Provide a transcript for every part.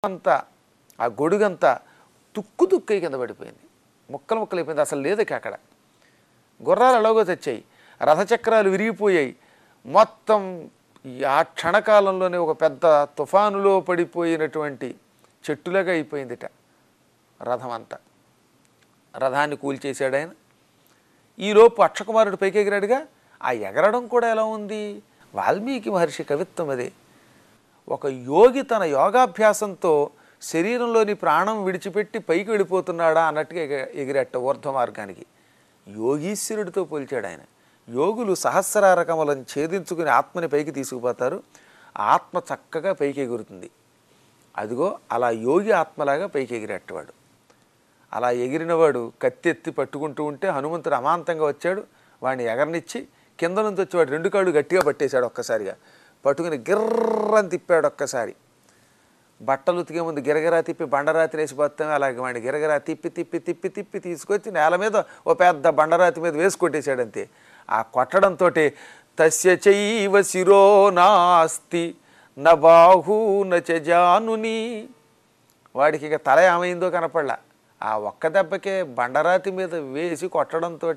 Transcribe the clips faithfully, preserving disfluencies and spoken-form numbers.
అంతా ఆ గొడుగంతా తుక్కు తుక్కై కింద పడిపోయింది, ముక్కలు ముక్కలు అయిపోయింది, అసలు లేదు అక్కడ. గుర్రాలు ఎలాగో తెచ్చాయి, రథచక్రాలు విరిగిపోయాయి. మొత్తం ఆ క్షణకాలంలోనే ఒక పెద్ద తుఫానులో పడిపోయినటువంటి చెట్టులాగా అయిపోయిందిట రథం అంతా. రథాన్ని కూల్చేశాడు ఆయన. ఈలోపు అక్షకుమారుడు పైకి ఎగిరాడుగా. ఆ ఎగరడం కూడా ఎలా ఉంది? వాల్మీకి మహర్షి కవిత్వం అదే. ఒక యోగి తన యోగాభ్యాసంతో శరీరంలోని ప్రాణం విడిచిపెట్టి పైకి వెళ్ళిపోతున్నాడా అన్నట్టుగా ఎగ ఎగిరట్ట ఊర్ధ్వ మార్గానికి. యోగీశ్వరుడితో పోల్చాడు ఆయన. యోగులు సహస్రార కమలం ఛేదించుకుని ఆత్మని పైకి తీసుకుపోతారు, ఆత్మ చక్కగా పైకి ఎగురుతుంది. అదిగో అలా యోగి ఆత్మలాగా పైకి ఎగిరేట్టవాడు. అలా ఎగిరినవాడు కత్తెత్తి పట్టుకుంటూ ఉంటే హనుమంతుడు అమాంతంగా వచ్చాడు, వాడిని ఎగరనిచ్చి కింద నుంచి వచ్చేవాడు రెండు కాళ్ళు గట్టిగా పట్టేశాడు. ఒక్కసారిగా పట్టుకుని గిర్రని తిప్పాడు. ఒక్కసారి బట్టలు ఉతికే ముందు గిరగిరా తిప్పి బండరాతి వేసి పోతామే అలాగే వాడిని గిరగిరా తిప్పి తిప్పి తిప్పి తిప్పి తీసుకొచ్చి నేల మీద ఓ పెద్ద బండరాతి మీద వేసి కొట్టేశాడు అంతే. ఆ కొట్టడంతో తస్య చైవ శిరో నాస్తి న బాహు నచ జానుని, వాడికి ఇక తల ఏమైందో కనపడలా. ఆ ఒక్క దెబ్బకే బండరాతి మీద వేసి కొట్టడంతో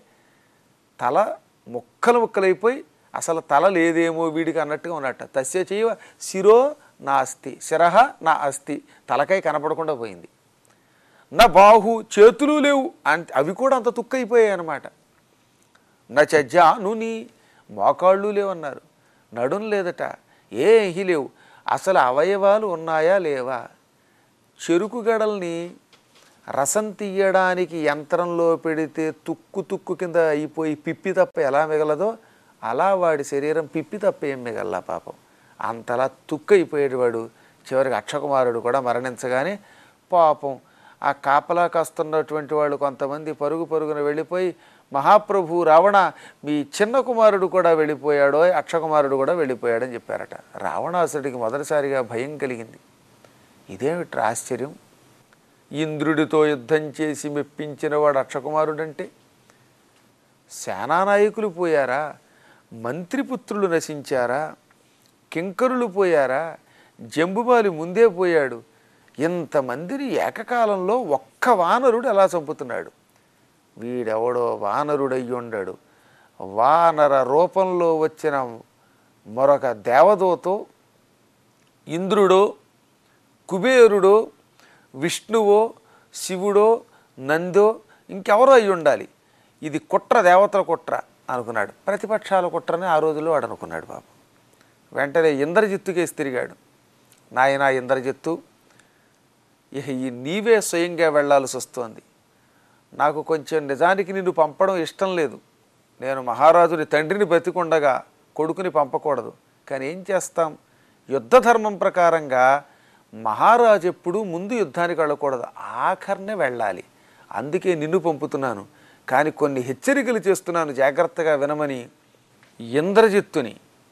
తల ముక్కలు ముక్కలైపోయి అసలు తల లేదేమో వీడికి అన్నట్టుగా ఉన్నట్ట. తస్య చైవ శిరో నా అస్థి, శిరహ నా అస్థి, తలకాయ కనపడకుండా పోయింది. నా బాహు, చేతులు లేవు, అంత అవి కూడా అంత తుక్కైపోయాయి అన్నమాట. నచ జానుని, మోకాళ్ళు లేవన్నారు, నడుం లేదట, ఏమీ లేవు. అసలు అవయవాలు ఉన్నాయా లేవా? చెరుకు గడల్ని రసం తీయడానికి యంత్రంలో పెడితే తుక్కు తుక్కు కింద అయిపోయి పిప్పి తప్ప ఎలా మిగలదో అలా వాడి శరీరం పిప్పి తప్ప ఏం మిగల్లా పాపం. అంతలా తుక్కు అయిపోయేటి వాడు. చివరికి అక్షకుమారుడు కూడా మరణించగానే పాపం ఆ కాపలా కాస్తున్నటువంటి వాళ్ళు కొంతమంది పరుగు పరుగున వెళ్ళిపోయి, మహాప్రభు రావణ మీ చిన్న కుమారుడు కూడా వెళ్ళిపోయాడో, అక్షకుమారుడు కూడా వెళ్ళిపోయాడని చెప్పారట. రావణాసుడికి మొదటిసారిగా భయం కలిగింది. ఇదేమిటి ఆశ్చర్యం, ఇంద్రుడితో యుద్ధం చేసి మెప్పించిన వాడు అక్షకుమారుడంటే? సేనానాయకులు పోయారా, మంత్రిపుత్రులు నశించారా, కింకరులు పోయారా, జంబుబాలి ముందే పోయాడు. ఇంతమందిని ఏకకాలంలో ఒక్క వానరుడు ఎలా చంపుతున్నాడు? వీడెవడో వానరుడయ్యి ఉండడు. వానర రూపంలో వచ్చిన మరొక దేవదూతో ఇంద్రుడో, కుబేరుడో, విష్ణువో, శివుడో, నందో ఇంకెవరో అయి ఉండాలి. ఇది కుట్ర, దేవతల కుట్ర అనుకున్నాడు. ప్రతిపక్షాల కుట్రని ఆ రోజుల్లో వాడు అనుకున్నాడు బాబు. వెంటనే ఇంద్రజిత్తుకేసి తిరిగాడు. నాయన ఇంద్రజిత్తు, ఇక ఈ నీవే స్వయంగా వెళ్లాల్సి వస్తోంది. నాకు కొంచెం నిజానికి నిన్ను పంపడం ఇష్టం లేదు. నేను మహారాజుని తండ్రిని బతికుండగా కొడుకుని పంపకూడదు. కానీ ఏం చేస్తాం, యుద్ధ ధర్మం ప్రకారంగా మహారాజు ఎప్పుడు ముందు యుద్ధానికి వెళ్ళకూడదు, ఆఖరినే వెళ్ళాలి. అందుకే నిన్ను పంపుతున్నాను. కానీ కొన్ని హెచ్చరికలు చేస్తున్నాను, జాగ్రత్తగా వినమని ఇంద్రజిత్తుని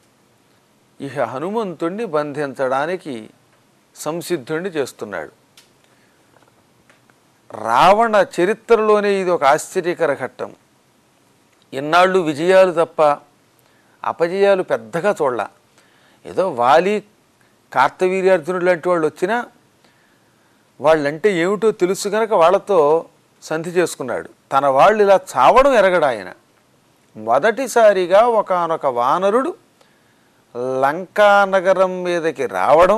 ఇహ హనుమంతుణ్ణి బంధించడానికి సంసిద్ధుణ్ణి చేస్తున్నాడు. రావణ చరిత్రలోనే ఇది ఒక ఆశ్చర్యకర ఘట్టం. ఇన్నాళ్ళు విజయాలు తప్ప అపజయాలు పెద్దగా చూడలా. ఏదో వాలి, కార్తవీర్యార్జునుడు లాంటి వాళ్ళు వచ్చినా వాళ్ళంటే ఏమిటో తెలుసు కనుక వాళ్ళతో సంధి చేసుకున్నాడు. తన వాళ్ళు ఇలా చావడం ఎరగడు ఆయన. మొదటిసారిగా ఒకానొక వానరుడు లంకా నగరం మీదకి రావడం,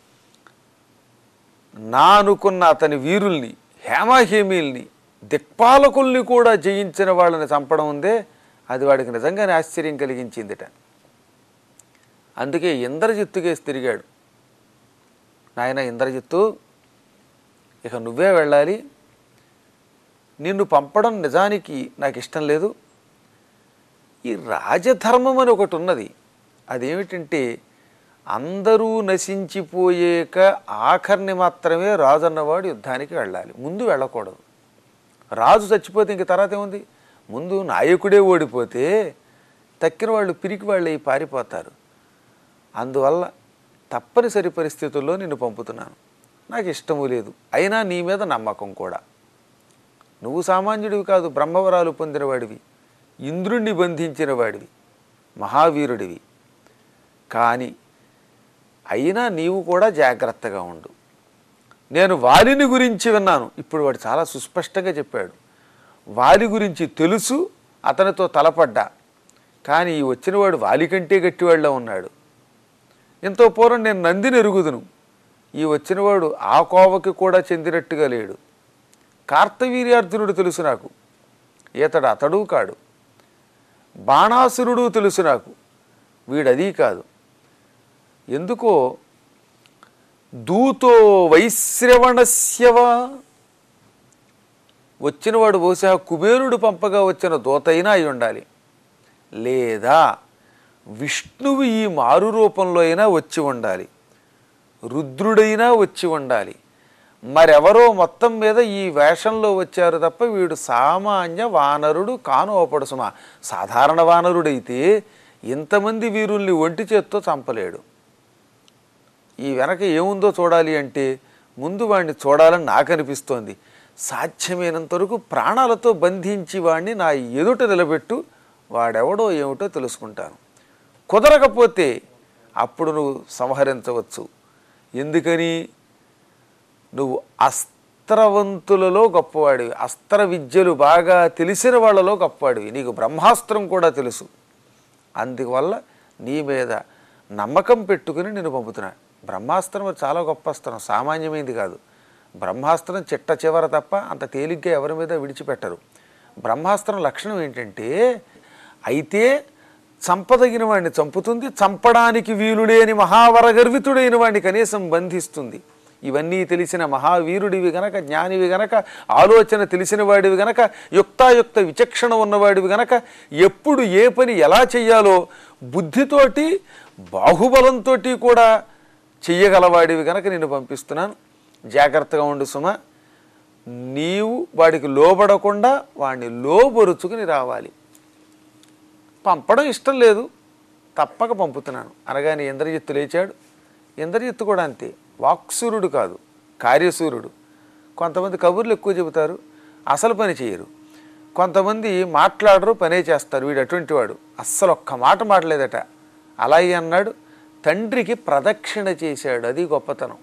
నా అనుకున్న అతని వీరుల్ని, హేమాహేమీల్ని, దిక్పాలకుల్ని కూడా జయించిన వాళ్ళని చంపడం ఉందే, అది వాడికి నిజంగానే ఆశ్చర్యం కలిగించిందిట. అందుకే ఇంద్రజిత్తుకేసి తిరిగాడు. నాయన ఇంద్రజిత్తు, ఇక నువ్వే వెళ్ళాలి. నిన్ను పంపడం నిజానికి నాకు ఇష్టం లేదు. ఈ రాజధర్మం అని ఒకటి ఉన్నది. అదేమిటంటే అందరూ నశించిపోయేక ఆఖరిని మాత్రమే రాజు అన్నవాడు యుద్ధానికి వెళ్ళాలి, ముందు వెళ్ళకూడదు. రాజు చచ్చిపోతే ఇంక తర్వాత ఏముంది? ముందు నాయకుడే ఓడిపోతే తక్కిన వాళ్ళు పిరికి వాళ్ళు అయి పారిపోతారు. అందువల్ల తప్పనిసరి పరిస్థితుల్లో నిన్ను పంపుతున్నాను. నాకు ఇష్టము లేదు, అయినా నీ మీద నమ్మకం కూడా. నువ్వు సామాన్యుడివి కాదు, బ్రహ్మవరాలు పొందినవాడివి, ఇంద్రుణ్ణి బంధించిన వాడివి, మహావీరుడివి. కానీ అయినా నీవు కూడా జాగ్రత్తగా ఉండు. నేను వాలిని గురించి విన్నాను. ఇప్పుడు వాడు చాలా సుస్పష్టంగా చెప్పాడు. వాలి గురించి తెలుసు, అతనితో తలపడ్డా, కానీ ఈ వచ్చినవాడు వాలి కంటే గట్టివాళ్ళ ఉన్నాడు. ఎంతో పూర్వం నేను నందిని ఎరుగుదును, ఈ వచ్చినవాడు ఆ కోవకి కూడా చెందినట్టుగా లేడు. కార్తవీర్యార్జునుడు తెలుసు నాకు, ఈతడు అతడు కాడు. బాణాసురుడు తెలుసు నాకు, వీడదీ కాదు. ఎందుకో దూతో వైశ్రవణస్యవా, వచ్చినవాడు బహుశా కుబేరుడు పంపగా వచ్చిన దూతైనా అయి ఉండాలి, లేదా విష్ణువు ఈ మారు రూపంలో అయినా వచ్చి ఉండాలి, రుద్రుడైనా వచ్చి ఉండాలి. మరెవరో మొత్తం మీద ఈ వేషంలో వచ్చారు తప్ప వీడు సామాన్య వానరుడు కానోపడు సుమా. సాధారణ వానరుడైతే ఇంతమంది వీరుల్ని ఒంటి చేత్తో చంపలేడు. ఈ వెనక ఏముందో చూడాలి అంటే ముందు వాడిని చూడాలని నాకు అనిపిస్తోంది. సాధ్యమైనంత వరకు ప్రాణాలతో బంధించి వాడిని నా ఎదుట నిలబెట్టు, వాడెవడో ఏమిటో తెలుసుకుంటాను. కుదరకపోతే అప్పుడు నువ్వు సంహరించవచ్చు. ఎందుకని? నువ్వు అస్త్రవంతులలో గొప్పవాడివి, అస్త్ర విద్యలు బాగా తెలిసిన వాళ్ళలో గొప్పవాడివి, నీకు బ్రహ్మాస్త్రం కూడా తెలుసు. అందువల్ల నీ మీద నమ్మకం పెట్టుకుని నేను పంపుతున్నా. బ్రహ్మాస్త్రం చాలా గొప్ప అస్త్రం, సామాన్యమైనది కాదు. బ్రహ్మాస్త్రం చిట్ట చివర తప్ప అంత తేలిగ్గా ఎవరి మీద విడిచిపెట్టరు. బ్రహ్మాస్త్రం లక్షణం ఏంటంటే, అయితే చంపదగిన వాడిని చంపుతుంది, చంపడానికి వీలులేని మహావరగర్వితుడైన వాడిని కనీసం బంధిస్తుంది. ఇవన్నీ తెలిసిన మహావీరుడివి గనక, జ్ఞానివి గనక, ఆలోచన తెలిసిన వాడివి గనక, యుక్తాయుక్త విచక్షణ ఉన్నవాడివి గనక, ఎప్పుడు ఏ పని ఎలా చెయ్యాలో బుద్ధితోటి బాహుబలంతో కూడా చెయ్యగలవాడివి గనక నేను పంపిస్తున్నాను. జాగ్రత్తగా ఉండు సుమ. నీవు వాడికి లోబడకుండా వాడిని లోబరుచుకుని రావాలి. పంపడం ఇష్టం లేదు, తప్పక పంపుతున్నాను అనగానే ఇంద్రజిత్తు లేచాడు. ఇంద్రజిత్తు కూడా అంతే, వాక్సూరుడు కాదు, కార్యసూరుడు. కొంతమంది కబుర్లు ఎక్కువ చెబుతారు, అసలు పని చేయరు. కొంతమంది మాట్లాడరు, పనే చేస్తారు. వీడు అటువంటి వాడు, అస్సలు ఒక్క మాట మాట్లాడలేదట. అలాగే అన్నాడు, తండ్రికి ప్రదక్షిణ చేశాడు. అది గొప్పతనం.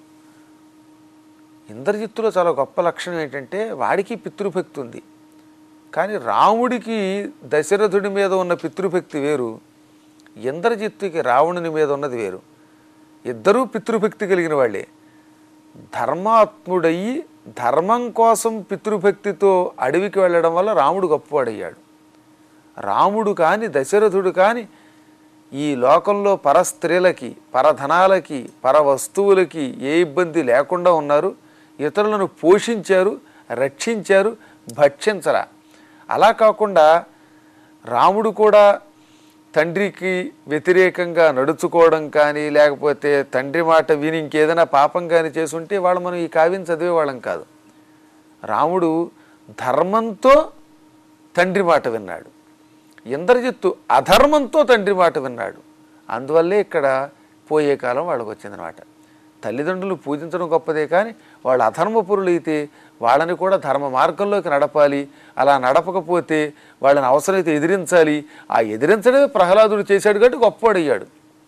ఇంద్రజిత్తులో చాలా గొప్ప లక్షణం ఏంటంటే, వాడికి పితృభక్తి ఉంది. కానీ రాముడికి దశరథుడి మీద ఉన్న పితృభక్తి వేరు, ఇంద్రజిత్తుకి రావణుని మీద ఉన్నది వేరు. ఇద్దరూ పితృభక్తి కలిగిన వాళ్ళే. ధర్మాత్ముడయ్యి ధర్మం కోసం పితృభక్తితో అడవికి వెళ్ళడం వల్ల రాముడు గొప్పవాడయ్యాడు. రాముడు కానీ దశరథుడు కానీ ఈ లోకంలో పర స్త్రీలకి, పరధనాలకి, పర వస్తువులకి ఏ ఇబ్బంది లేకుండా ఉన్నారు. ఇతరులను పోషించారు, రక్షించారు, భక్షించరా. అలా కాకుండా రాముడు కూడా తండ్రికి వ్యతిరేకంగా నడుచుకోవడం కానీ, లేకపోతే తండ్రి మాట విని ఇంకేదైనా పాపం కానీ చేసుంటే వాళ్ళు మనం ఈ కావ్యం చదివేవాళ్ళం కాదు. రాముడు ధర్మంతో తండ్రి మాట విన్నాడు, ఇంద్రజిత్తు అధర్మంతో తండ్రి మాట విన్నాడు. అందువల్లే ఇక్కడ పోయే కాలం వాళ్ళకు వచ్చిందనమాట. తల్లిదండ్రులు పూజించడం గొప్పదే, కానీ వాళ్ళు అధర్మపురులు అయితే వాళ్ళని కూడా ధర్మ మార్గంలోకి నడపాలి. అలా నడపకపోతే వాళ్ళని అవసరమైతే ఎదిరించాలి. ఆ ఎదిరించడమే ప్రహ్లాదుడు చేశాడు కాబట్టి గొప్పవాడయ్యాడు.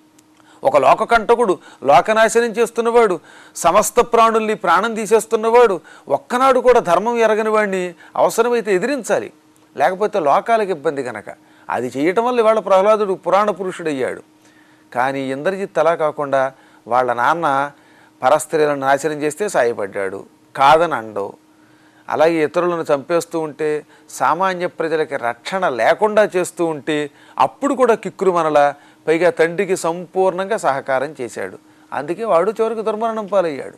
ఒక లోకకంటకుడు, లోకనాశనం చేస్తున్నవాడు, సమస్త ప్రాణుల్ని ప్రాణం తీసేస్తున్నవాడు ఒక్కనాడు కూడా ధర్మం ఎరగని వాడిని అవసరమైతే ఎదిరించాలి, లేకపోతే లోకాలకు ఇబ్బంది కనుక. అది చేయటం వల్ల ఇవాళ ప్రహ్లాదుడు పురాణ పురుషుడయ్యాడు. కానీ ఇంద్రజిత్ అలా కాకుండా వాళ్ళ నాన్న పరస్త్రీలను నాశనం చేస్తే సాయపడ్డాడు, కాదని అండవు. అలాగే ఇతరులను చంపేస్తూ ఉంటే, సామాన్య ప్రజలకి రక్షణ లేకుండా చేస్తూ ఉంటే అప్పుడు కూడా కిక్కురు మనలా, పైగా తండ్రికి సంపూర్ణంగా సహకారం చేశాడు. అందుకే వాడు చివరికి దుర్మరణం పాలయ్యాడు.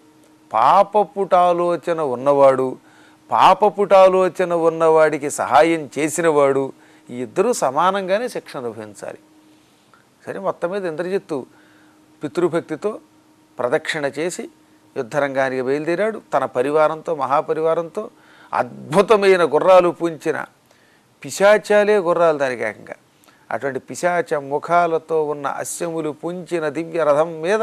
పాపపుటాలోచన ఉన్నవాడు, పాపపుటాలోచన ఉన్నవాడికి సహాయం చేసినవాడు, ఈ ఇద్దరూ సమానంగానే శిక్ష అనుభవించాలి. సరే, మొత్తం మీద ఇంద్రజిత్తు పితృభక్తితో ప్రదక్షిణ చేసి యుద్ధరంగానికి బయలుదేరాడు. తన పరివారంతో, మహాపరివారంతో, అద్భుతమైన గుర్రాలు పూంచిన పిశాచాలే గుర్రాలు దానికి ఏకంగా. అటువంటి పిశాచ ముఖాలతో ఉన్న అశ్వములు పుంచిన దివ్య రథం మీద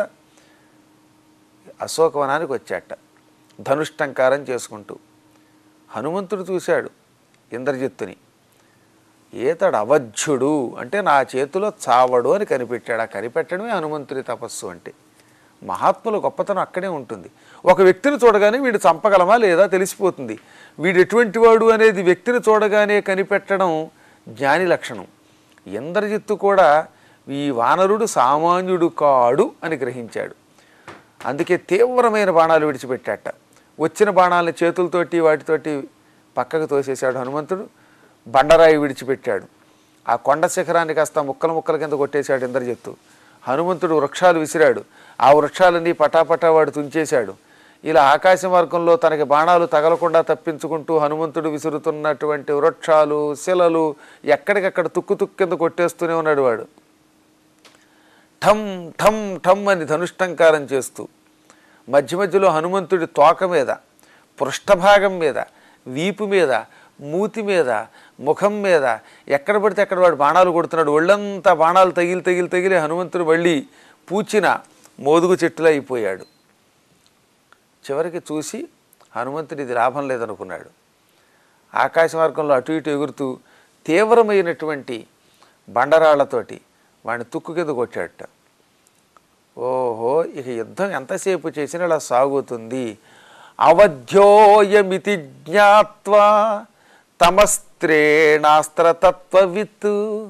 అశోకవనానికి వచ్చాట ధనుష్టంకారం చేసుకుంటూ. హనుమంతుడు చూశాడు ఇంద్రజిత్తుని. ఏతడు అవధ్యుడు అంటే నా చేతిలో చావడు అని కనిపెట్టాడు. ఆ కనిపెట్టడమే హనుమంతుడి తపస్సు అంటే. మహాత్ముల గొప్పతనం అక్కడే ఉంటుంది. ఒక వ్యక్తిని చూడగానే వీడు చంపగలమా లేదా తెలిసిపోతుంది. వీడు ఎటువంటి వాడు అనేది వ్యక్తిని చూడగానే కనిపెట్టడం జ్ఞాని లక్షణం. ఇంద్రజిత్తు కూడా ఈ వానరుడు సామాన్యుడు కాడు అని గ్రహించాడు. అందుకే తీవ్రమైన బాణాలు విడిచిపెట్టాట. వచ్చిన బాణాలని చేతులతోటి వాటితోటి పక్కకు తోసేశాడు హనుమంతుడు. బండరాయి విడిచిపెట్టాడు. ఆ కొండ శిఖరాన్ని కాస్త ముక్కల ముక్కల కింద కొట్టేశాడు ఇంద్రజిత్తు. హనుమంతుడు వృక్షాలు విసిరాడు. ఆ వృక్షాలన్నీ పటాపటా వాడు తుంచేశాడు. ఇలా ఆకాశ మార్గంలో తనకి బాణాలు తగలకుండా తప్పించుకుంటూ హనుమంతుడు విసురుతున్నటువంటి వృక్షాలు శిలలు ఎక్కడికక్కడ తుక్కు తుక్కు కింద కొట్టేస్తూనే ఉన్నాడు వాడు. ఠమ్ ఠమ్ ఠమ్ అని ధనుష్టంకారం చేస్తూ మధ్య మధ్యలో హనుమంతుడి తోక మీద, పృష్ఠభాగం మీద, వీపు మీద, మూతి మీద, ముఖం మీద ఎక్కడ పడితే అక్కడ వాడు బాణాలు కొడుతున్నాడు. ఒళ్ళంతా బాణాలు తగిలి తగిలి తగిలి హనుమంతుడు మళ్ళీ పూచిన మోదుగు చెట్టులా అయిపోయాడు. చివరికి చూసి హనుమంతుడు ఇది లాభం లేదనుకున్నాడు. ఆకాశ మార్గంలో అటు ఇటు ఎగురుతూ తీవ్రమైనటువంటి బండరాళ్లతోటి వాడిని తుక్కు కింద కొట్టాడట. ఓహో, ఇక యుద్ధం ఎంతసేపు చేసినా ఇలా సాగుతుంది. అవధ్యోయమితి జ్ఞాత్వా తమస్త్రేణాస్త్రతత్వవిత్.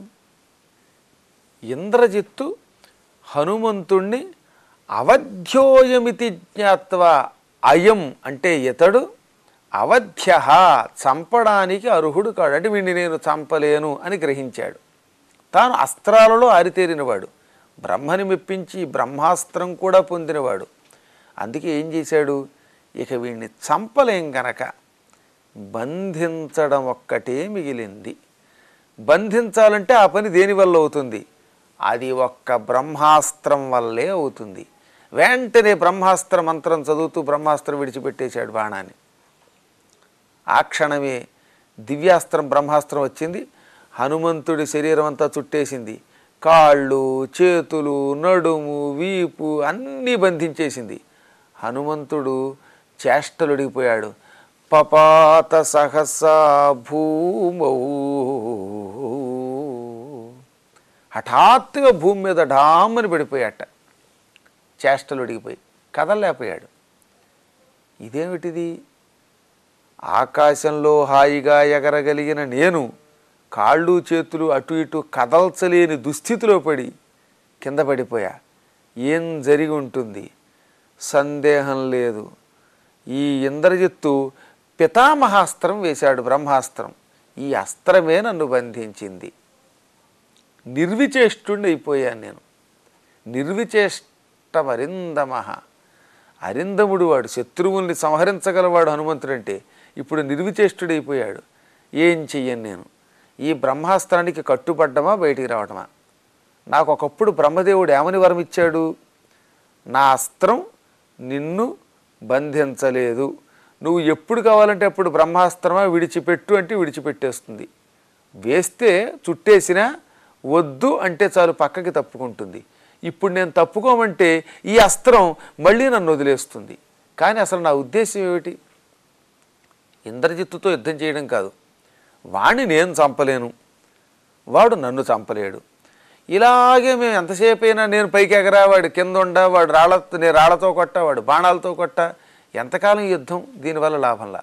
ఇంద్రజిత్తు హనుమంతుణ్ణి అవధ్యోయమితి జ్ఞాత్వా, అయం అంటే ఇతడు అవధ్య చంపడానికి అర్హుడు కాడు, అంటే వీడిని నేను చంపలేను అని గ్రహించాడు. తాను అస్త్రాలలో ఆరితేరినవాడు, బ్రహ్మని మెప్పించి బ్రహ్మాస్త్రం కూడా పొందినవాడు. అందుకే ఏం చేశాడు, ఇక వీడిని చంపలేం గనక బంధించడం ఒక్కటే మిగిలింది. బంధించాలంటే ఆ పని దేనివల్ల అవుతుంది? అది ఒక్క బ్రహ్మాస్త్రం వల్లే అవుతుంది. వెంటనే బ్రహ్మాస్త్ర మంత్రం చదువుతూ బ్రహ్మాస్త్రం విడిచిపెట్టేశాడు బాణాన్ని. ఆ క్షణమే దివ్యాస్త్రం బ్రహ్మాస్త్రం వచ్చింది. హనుమంతుడి శరీరం అంతా చుట్టేసింది. కాళ్ళు, చేతులు, నడుము, వీపు అన్నీ బంధించేసింది. హనుమంతుడు చేష్టలుడిగిపోయాడు. పపాత సహసా భూమౌ, హఠాత్తుగా భూమి మీద ఢామ్మని పడిపోయాట. చేష్టలుడిగిపోయి కదలలేకపోయాడు. ఇదేమిటిది? ఆకాశంలో హాయిగా ఎగరగలిగిన నేను కాళ్ళు చేతులు అటు ఇటు కదల్చలేని దుస్థితిలో పడి కింద పడిపోయా. ఏం జరిగి ఉంటుంది? సందేహం లేదు, ఈ ఇంద్రజిత్తు పితామహాస్త్రం వేశాడు, బ్రహ్మాస్త్రం. ఈ అస్త్రమే నన్ను బంధించింది. నిర్విచేష్టుణ్ణి అయిపోయాను నేను. నిర్విచేష్టమరిందమ. అరిందముడు వాడు, శత్రువుల్ని సంహరించగలవాడు హనుమంతుడంటే. ఇప్పుడు నిర్విచేష్టుడైపోయాడు. ఏం చెయ్యను నేను? ఈ బ్రహ్మాస్త్రానికి కట్టుబడ్డమా బయటికి రావటమా? నాకు ఒకప్పుడు బ్రహ్మదేవుడు ఏమని వరం ఇచ్చాడు? నా అస్త్రం నిన్ను బంధించలేదు, నువ్వు ఎప్పుడు కావాలంటే అప్పుడు బ్రహ్మాస్త్రమా విడిచిపెట్టు అంటే విడిచిపెట్టేస్తుంది. వేస్తే చుట్టేసినా వద్దు అంటే చాలు పక్కకి తప్పుకుంటుంది. ఇప్పుడు నేను తప్పుకోమంటే ఈ అస్త్రం మళ్ళీ నన్ను వదిలేస్తుంది. కానీ అసలు నా ఉద్దేశం ఏమిటి? ఇంద్రజిత్తుతో యుద్ధం చేయడం కాదు. వాణ్ణి నేను చంపలేను, వాడు నన్ను చంపలేడు. ఇలాగే మేము ఎంతసేపు అయినా నేను పైకి ఎగరా, వాడు కింద ఉండా, వాడు రాళ్ళ నేను రాళ్లతో కొట్ట, వాడు బాణాలతో కొట్ట, ఎంతకాలం యుద్ధం? దీనివల్ల లాభంలా.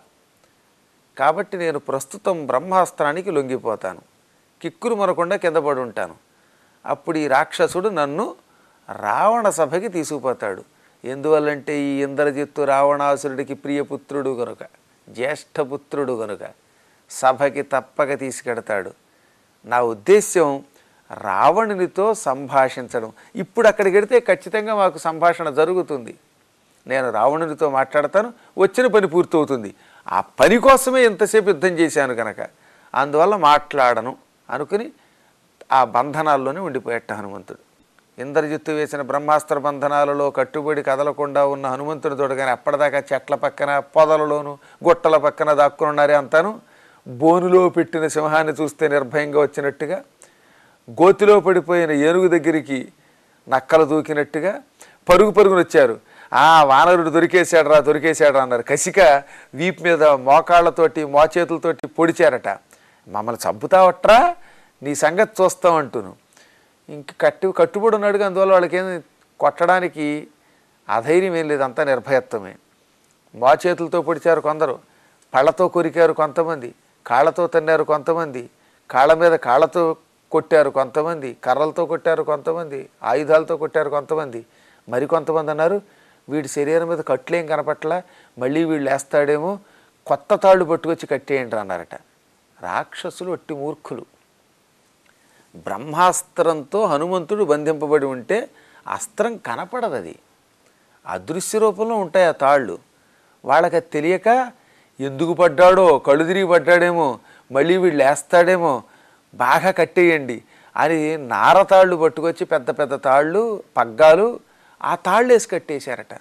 కాబట్టి నేను ప్రస్తుతం బ్రహ్మాస్త్రానికి లొంగిపోతాను, కిక్కురు మనకుండా కింద పడి ఉంటాను. అప్పుడు ఈ రాక్షసుడు నన్ను రావణ సభకి తీసుకుపోతాడు. ఎందువల్లంటే ఈ ఇంద్రజిత్తు రావణాసురుడికి ప్రియపుత్రుడు కనుక, జ్యేష్ఠపుత్రుడు కనుక సభకి తప్పక తీసుకెడతాడు. నా ఉద్దేశ్యం రావణునితో సంభాషించడం. ఇప్పుడు అక్కడికి వెడితే ఖచ్చితంగా మాకు సంభాషణ జరుగుతుంది. నేను రావణునితో మాట్లాడతాను, వచ్చిన పని పూర్తవుతుంది. ఆ పని కోసమే ఎంతసేపు యుద్ధం చేశాను కనుక అందువల్ల మాట్లాడను అనుకుని ఆ బంధనాల్లోనే ఉండిపోయేట హనుమంతుడు. ఇంద్రజిత్తు వేసిన బ్రహ్మాస్త్ర బంధనాలలో కట్టుబడి కదలకుండా ఉన్న హనుమంతుడు చూడగానే అప్పటిదాకా చెట్ల పక్కన, పొదలలోను, గుట్టల పక్కన దాక్కున్నారే అంతాను బోనులో పెట్టిన సింహాన్ని చూస్తే నిర్భయంగా వచ్చినట్టుగా, గోతిలో పడిపోయిన ఏనుగు దగ్గరికి నక్కలు దూకినట్టుగా పరుగు పరుగున వచ్చారు. ఆ వానరుడు దొరికేశాడు రా దొరికేశాడు రా అన్నారు. కసిక వీపు మీద మోకాళ్లతోటి మోచేతులతోటి పొడిచారట. మమ్మల్ని చంపుతావట్రా, నీ సంగతి చూస్తామంటును. ఇంక కట్టు కట్టుబడి ఉన్నాడుగా, అందువల్ల వాళ్ళకేం కొట్టడానికి అధైర్యం ఏం లేదు, అంతా నిర్భయత్వమే. మా చేతులతో పొడిచారు కొందరు, పళ్ళతో కొరికారు కొంతమంది, కాళ్ళతో తన్నారు కొంతమంది, కాళ్ళ మీద కాళ్ళతో కొట్టారు కొంతమంది, కర్రలతో కొట్టారు కొంతమంది, ఆయుధాలతో కొట్టారు కొంతమంది. మరికొంతమంది అన్నారు వీడి శరీరం మీద కట్లేం కనపట్లా, మళ్ళీ వీళ్ళు వేస్తాడేమో, కొత్త తాళ్ళు పట్టుకొచ్చి కట్టేయండి అన్నారట. రాక్షసులు ఒట్టి మూర్ఖులు. బ్రహ్మాస్త్రంతో హనుమంతుడు బంధింపబడి ఉంటే అస్త్రం కనపడదు, అది అదృశ్య రూపంలో ఉంటాయి ఆ తాళ్ళు. వాళ్ళకి అది తెలియక ఎందుకు పడ్డాడో, కళ్ళు తిరిగి పడ్డాడేమో, మళ్ళీ వీళ్ళు వేస్తాడేమో, బాగా కట్టేయండి అని నారతాళ్ళు పట్టుకొచ్చి పెద్ద పెద్ద తాళ్ళు పగ్గాలు ఆ తాళ్ళు వేసి కట్టేశారట.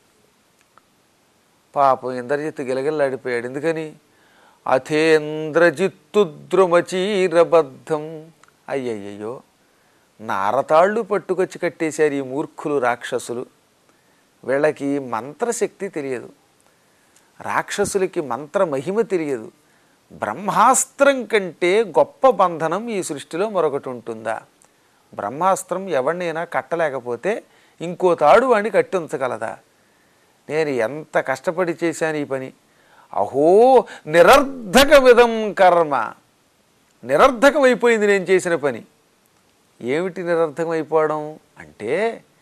పాపం ఇంద్రజిత్తు గిలగిల్లాడిపోయాడు. ఎందుకని? అథేంద్రజిత్తు ద్రుమచీరబద్ధం. అయ్యయ్యో, నారతాళ్ళు పట్టుకొచ్చి కట్టేశారు ఈ మూర్ఖులు రాక్షసులు. వీళ్ళకి మంత్రశక్తి తెలియదు, రాక్షసులకి మంత్ర మహిమ తెలియదు. బ్రహ్మాస్త్రం కంటే గొప్ప బంధనం ఈ సృష్టిలో మరొకటి ఉంటుందా? బ్రహ్మాస్త్రం ఎవరినైనా కట్టలేకపోతే ఇంకో తాడు వాడిని కట్టి ఉంచగలదా? నేను ఎంత కష్టపడి చేశాను ఈ పని. అహో నిరర్ధకమిదం కర్మ. నిరర్ధకమైపోయింది నేను చేసిన పని. ఏమిటి నిరర్ధకమైపోవడం అంటే,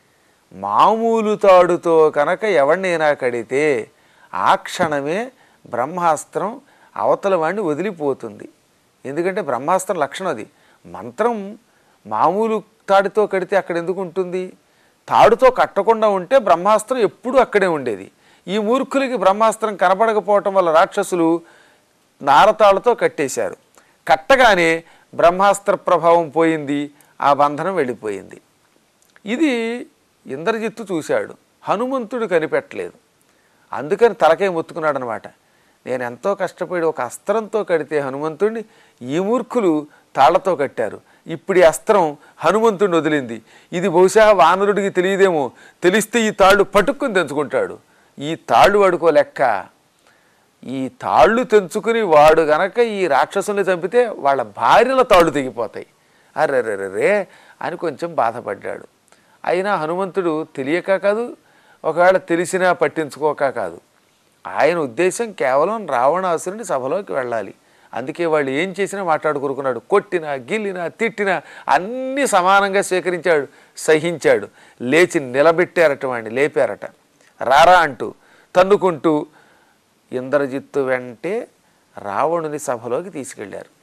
మామూలు తాడుతో కనుక ఎవరినైనా కడితే ఆ క్షణమే బ్రహ్మాస్త్రం అవతల వాడిని వదిలిపోతుంది. ఎందుకంటే బ్రహ్మాస్త్రం లక్షణం అది. మంత్రం మామూలు తాడుతో కడితే అక్కడ ఎందుకు ఉంటుంది? తాడుతో కట్టకుండా ఉంటే బ్రహ్మాస్త్రం ఎప్పుడూ అక్కడే ఉండేది. ఈ మూర్ఖులకి బ్రహ్మాస్త్రం కనపడకపోవటం వల్ల రాక్షసులు నారతాళ్లతో కట్టేశారు. కట్టగానే బ్రహ్మాస్త్ర ప్రభావం పోయింది, ఆ బంధనం వెళ్ళిపోయింది. ఇది ఇంద్రజిత్తు చూశాడు, హనుమంతుడు కనిపెట్టలేదు. అందుకని తలకే మొత్తుకున్నాడు అనమాట. నేను ఎంతో కష్టపడి ఒక అస్త్రంతో కడితే హనుమంతుడిని ఈ మూర్ఖులు తాళ్లతో కట్టారు. ఇప్పుడు ఈ అస్త్రం హనుమంతుడిని వదిలింది. ఇది బహుశా వానరుడికి తెలియదేమో, తెలిస్తే ఈ తాళ్ళు పట్టుక్కుని తెంచుకుంటాడు. ఈ తాళ్ళు వాడుకో లెక్క. ఈ తాళ్ళు తెంచుకుని వాడు గనక ఈ రాక్షసుల్ని చంపితే వాళ్ళ భార్యల తాళ్ళు తెగిపోతాయి. అర్రెర్రెర్రే అని కొంచెం బాధపడ్డాడు. అయినా హనుమంతుడు తెలియక కాదు, ఒకవేళ తెలిసినా పట్టించుకోక కాదు. ఆయన ఉద్దేశం కేవలం రావణాసురుని సభలోకి వెళ్ళాలి. అందుకే వాళ్ళు ఏం చేసినా మాట్లాడుకురుకున్నాడు. కొట్టినా గిల్లినా తిట్టినా అన్నీ సమానంగా స్వీకరించాడు, సహించాడు. లేచి నిలబెట్టారట, వాడిని లేపారట. రారా అంటూ తన్నుకుంటూ ఇంద్రజిత్తు వెంటే రావణుని సభలోకి తీసుకెళ్లారు.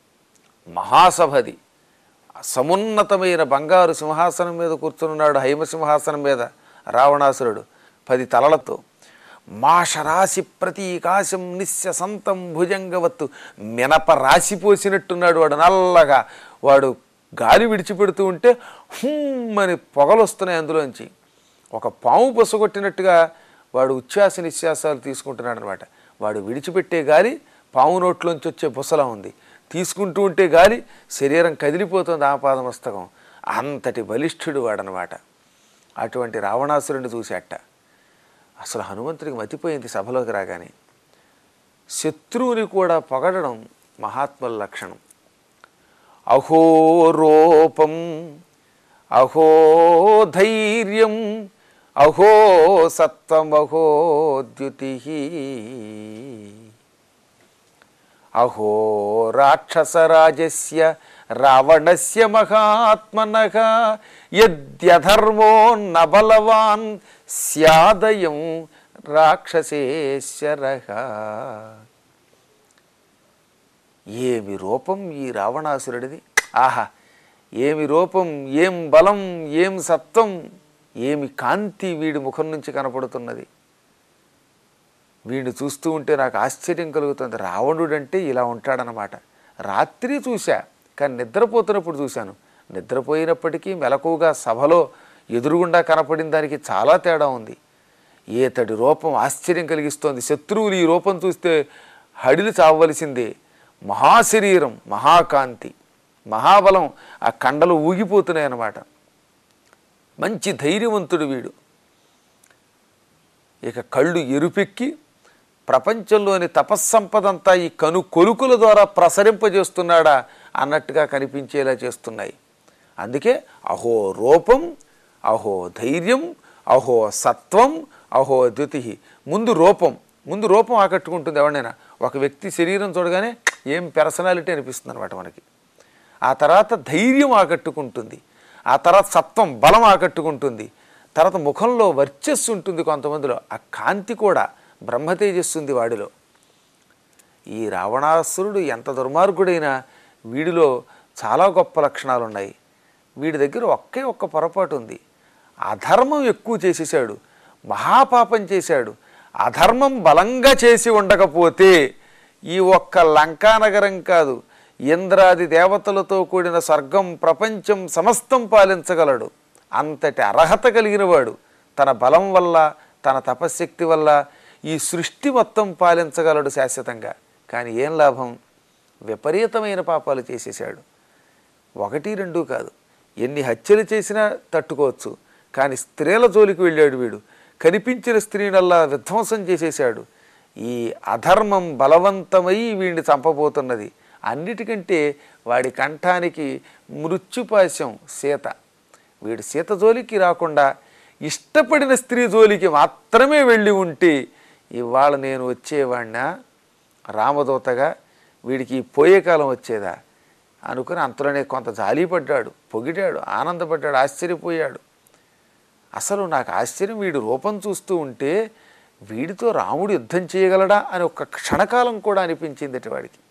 మహాసభది. సమున్నతమైన బంగారు సింహాసనం మీద కూర్చున్నాడు, హైమసింహాసనం మీద రావణాసురుడు పది తలలతో. మాషరాశి ప్రతీకాశం నిశ్శసంతం భుజంగవత్తు. మినప రాసిపోసినట్టున్నాడు వాడు, నల్లగా. వాడు గాలి విడిచిపెడుతూ ఉంటే హుమ్మని పొగలు వస్తున్నాయి అందులోంచి. ఒక పాము పొసగొట్టినట్టుగా వాడు ఉచ్ఛ్వాస నిశ్వాసాలు తీసుకుంటున్నాడు అనమాట. వాడు విడిచిపెట్టే గాలి పాము నోట్లోంచి వచ్చే బుసలా ఉంది. తీసుకుంటూ ఉంటే గాలి శరీరం కదిలిపోతుంది ఆపాదమస్తకం. అంతటి బలిష్ఠుడు వాడనమాట. అటువంటి రావణాసురుడిని చూసేట అసలు హనుమంతుడికి మతిపోయింది. సభలోకి రాగానే శత్రువుని కూడా పొగడడం మహాత్ముల లక్షణం. అహో రూపం, అహో ధైర్యం, అహో సత్వం, అహో ద్యుతి, అహో రాక్షసరాజస్య రావణస్య మహాత్మనః యద్యధర్మో నబలవాన్ స్యాదయం రాక్షసేశ్వరః. ఏమి రూపం ఈ రావణాసురుడిది! ఆహా, ఏమి రూపం, ఏం బలం, ఏం సత్వం, ఏమి కాంతి వీడి ముఖం నుంచి కనపడుతున్నది. వీడిని చూస్తూ ఉంటే నాకు ఆశ్చర్యం కలుగుతుంది. రావణుడంటే ఇలా ఉంటాడనమాట. రాత్రి చూశా, కానీ నిద్రపోతున్నప్పుడు చూశాను. నిద్రపోయినప్పటికీ మెలకువగా సభలో ఎదురుగుండా కనపడిన దానికి చాలా తేడా ఉంది. ఏతడి రూపం ఆశ్చర్యం కలిగిస్తోంది. శత్రువులు ఈ రూపం చూస్తే హడిలు చావవలసిందే. మహాశరీరం, మహాకాంతి, మహాబలం, ఆ కండలు ఊగిపోతున్నాయి అన్నమాట. మంచి ధైర్యవంతుడు వీడు. ఇక కళ్ళు ఎరుపెక్కి ప్రపంచంలోని తపస్సంపదంతా ఈ కను కొలుకుల ద్వారా ప్రసరింపజేస్తున్నాడా అన్నట్టుగా కనిపించేలా చేస్తున్నాయి. అందుకే అహో రూపం, అహో ధైర్యం, అహో సత్వం అహో ద్యుతి. ముందు రూపం ముందు రూపం ఆకట్టుకుంటుంది ఎవరినైనా. ఒక వ్యక్తి శరీరం చూడగానే ఏం పర్సనాలిటీ అనిపిస్తుంది అనమాట మనకి. ఆ తర్వాత ధైర్యం ఆకట్టుకుంటుంది, ఆ తర్వాత సత్వం బలం ఆకట్టుకుంటుంది, తర్వాత ముఖంలో వర్చస్సు ఉంటుంది కొంతమందిలో, ఆ కాంతి కూడా బ్రహ్మతేజస్సు వాడిలో. ఈ రావణాసురుడు ఎంత దుర్మార్గుడైనా వీడిలో చాలా గొప్ప లక్షణాలు ఉన్నాయి. వీడి దగ్గర ఒకే ఒక్క పొరపాటు ఉంది. అధర్మం ఎక్కువ చేసేసాడు, మహాపాపం చేశాడు. అధర్మం బలంగా చేసి ఉండకపోతే ఈ ఒక్క లంకానగరం కాదు, ఇంద్రాది దేవతలతో కూడిన స్వర్గం ప్రపంచం సమస్తం పాలించగలడు. అంతటి అర్హత కలిగిన వాడు తన బలం వల్ల తన తపశ్శక్తి వల్ల ఈ సృష్టి మొత్తం పాలించగలడు శాశ్వతంగా. కానీ ఏం లాభం? విపరీతమైన పాపాలు చేసేసాడు. ఒకటి రెండు కాదు, ఎన్ని హత్యలు చేసినా తట్టుకోవచ్చు. కానీ స్త్రీల జోలికి వెళ్ళాడు వీడు. కనిపించిన స్త్రీనల్లా విధ్వంసం చేసేశాడు. ఈ అధర్మం బలవంతమై వీడిని చంపబోతున్నది. అన్నిటికంటే వాడి కంఠానికి మృత్యుపాశం సీత. వీడు సీత జోలికి రాకుండా ఇష్టపడిన స్త్రీ జోలికి మాత్రమే వెళ్ళి ఉంటే ఇవాళ నేను వచ్చేవాడినా రామదూతగా, వీడికి పోయే కాలం వచ్చేదా అనుకుని అంతలోనే కొంత జాలిపడ్డాడు, పొగిడాడు, ఆనందపడ్డాడు, ఆశ్చర్యపోయాడు. అసలు నాకు ఆశ్చర్యం, వీడు రూపం చూస్తూ ఉంటే వీడితో రాముడు యుద్ధం చేయగలడా అని ఒక క్షణకాలం కూడా అనిపించింది వాడికి.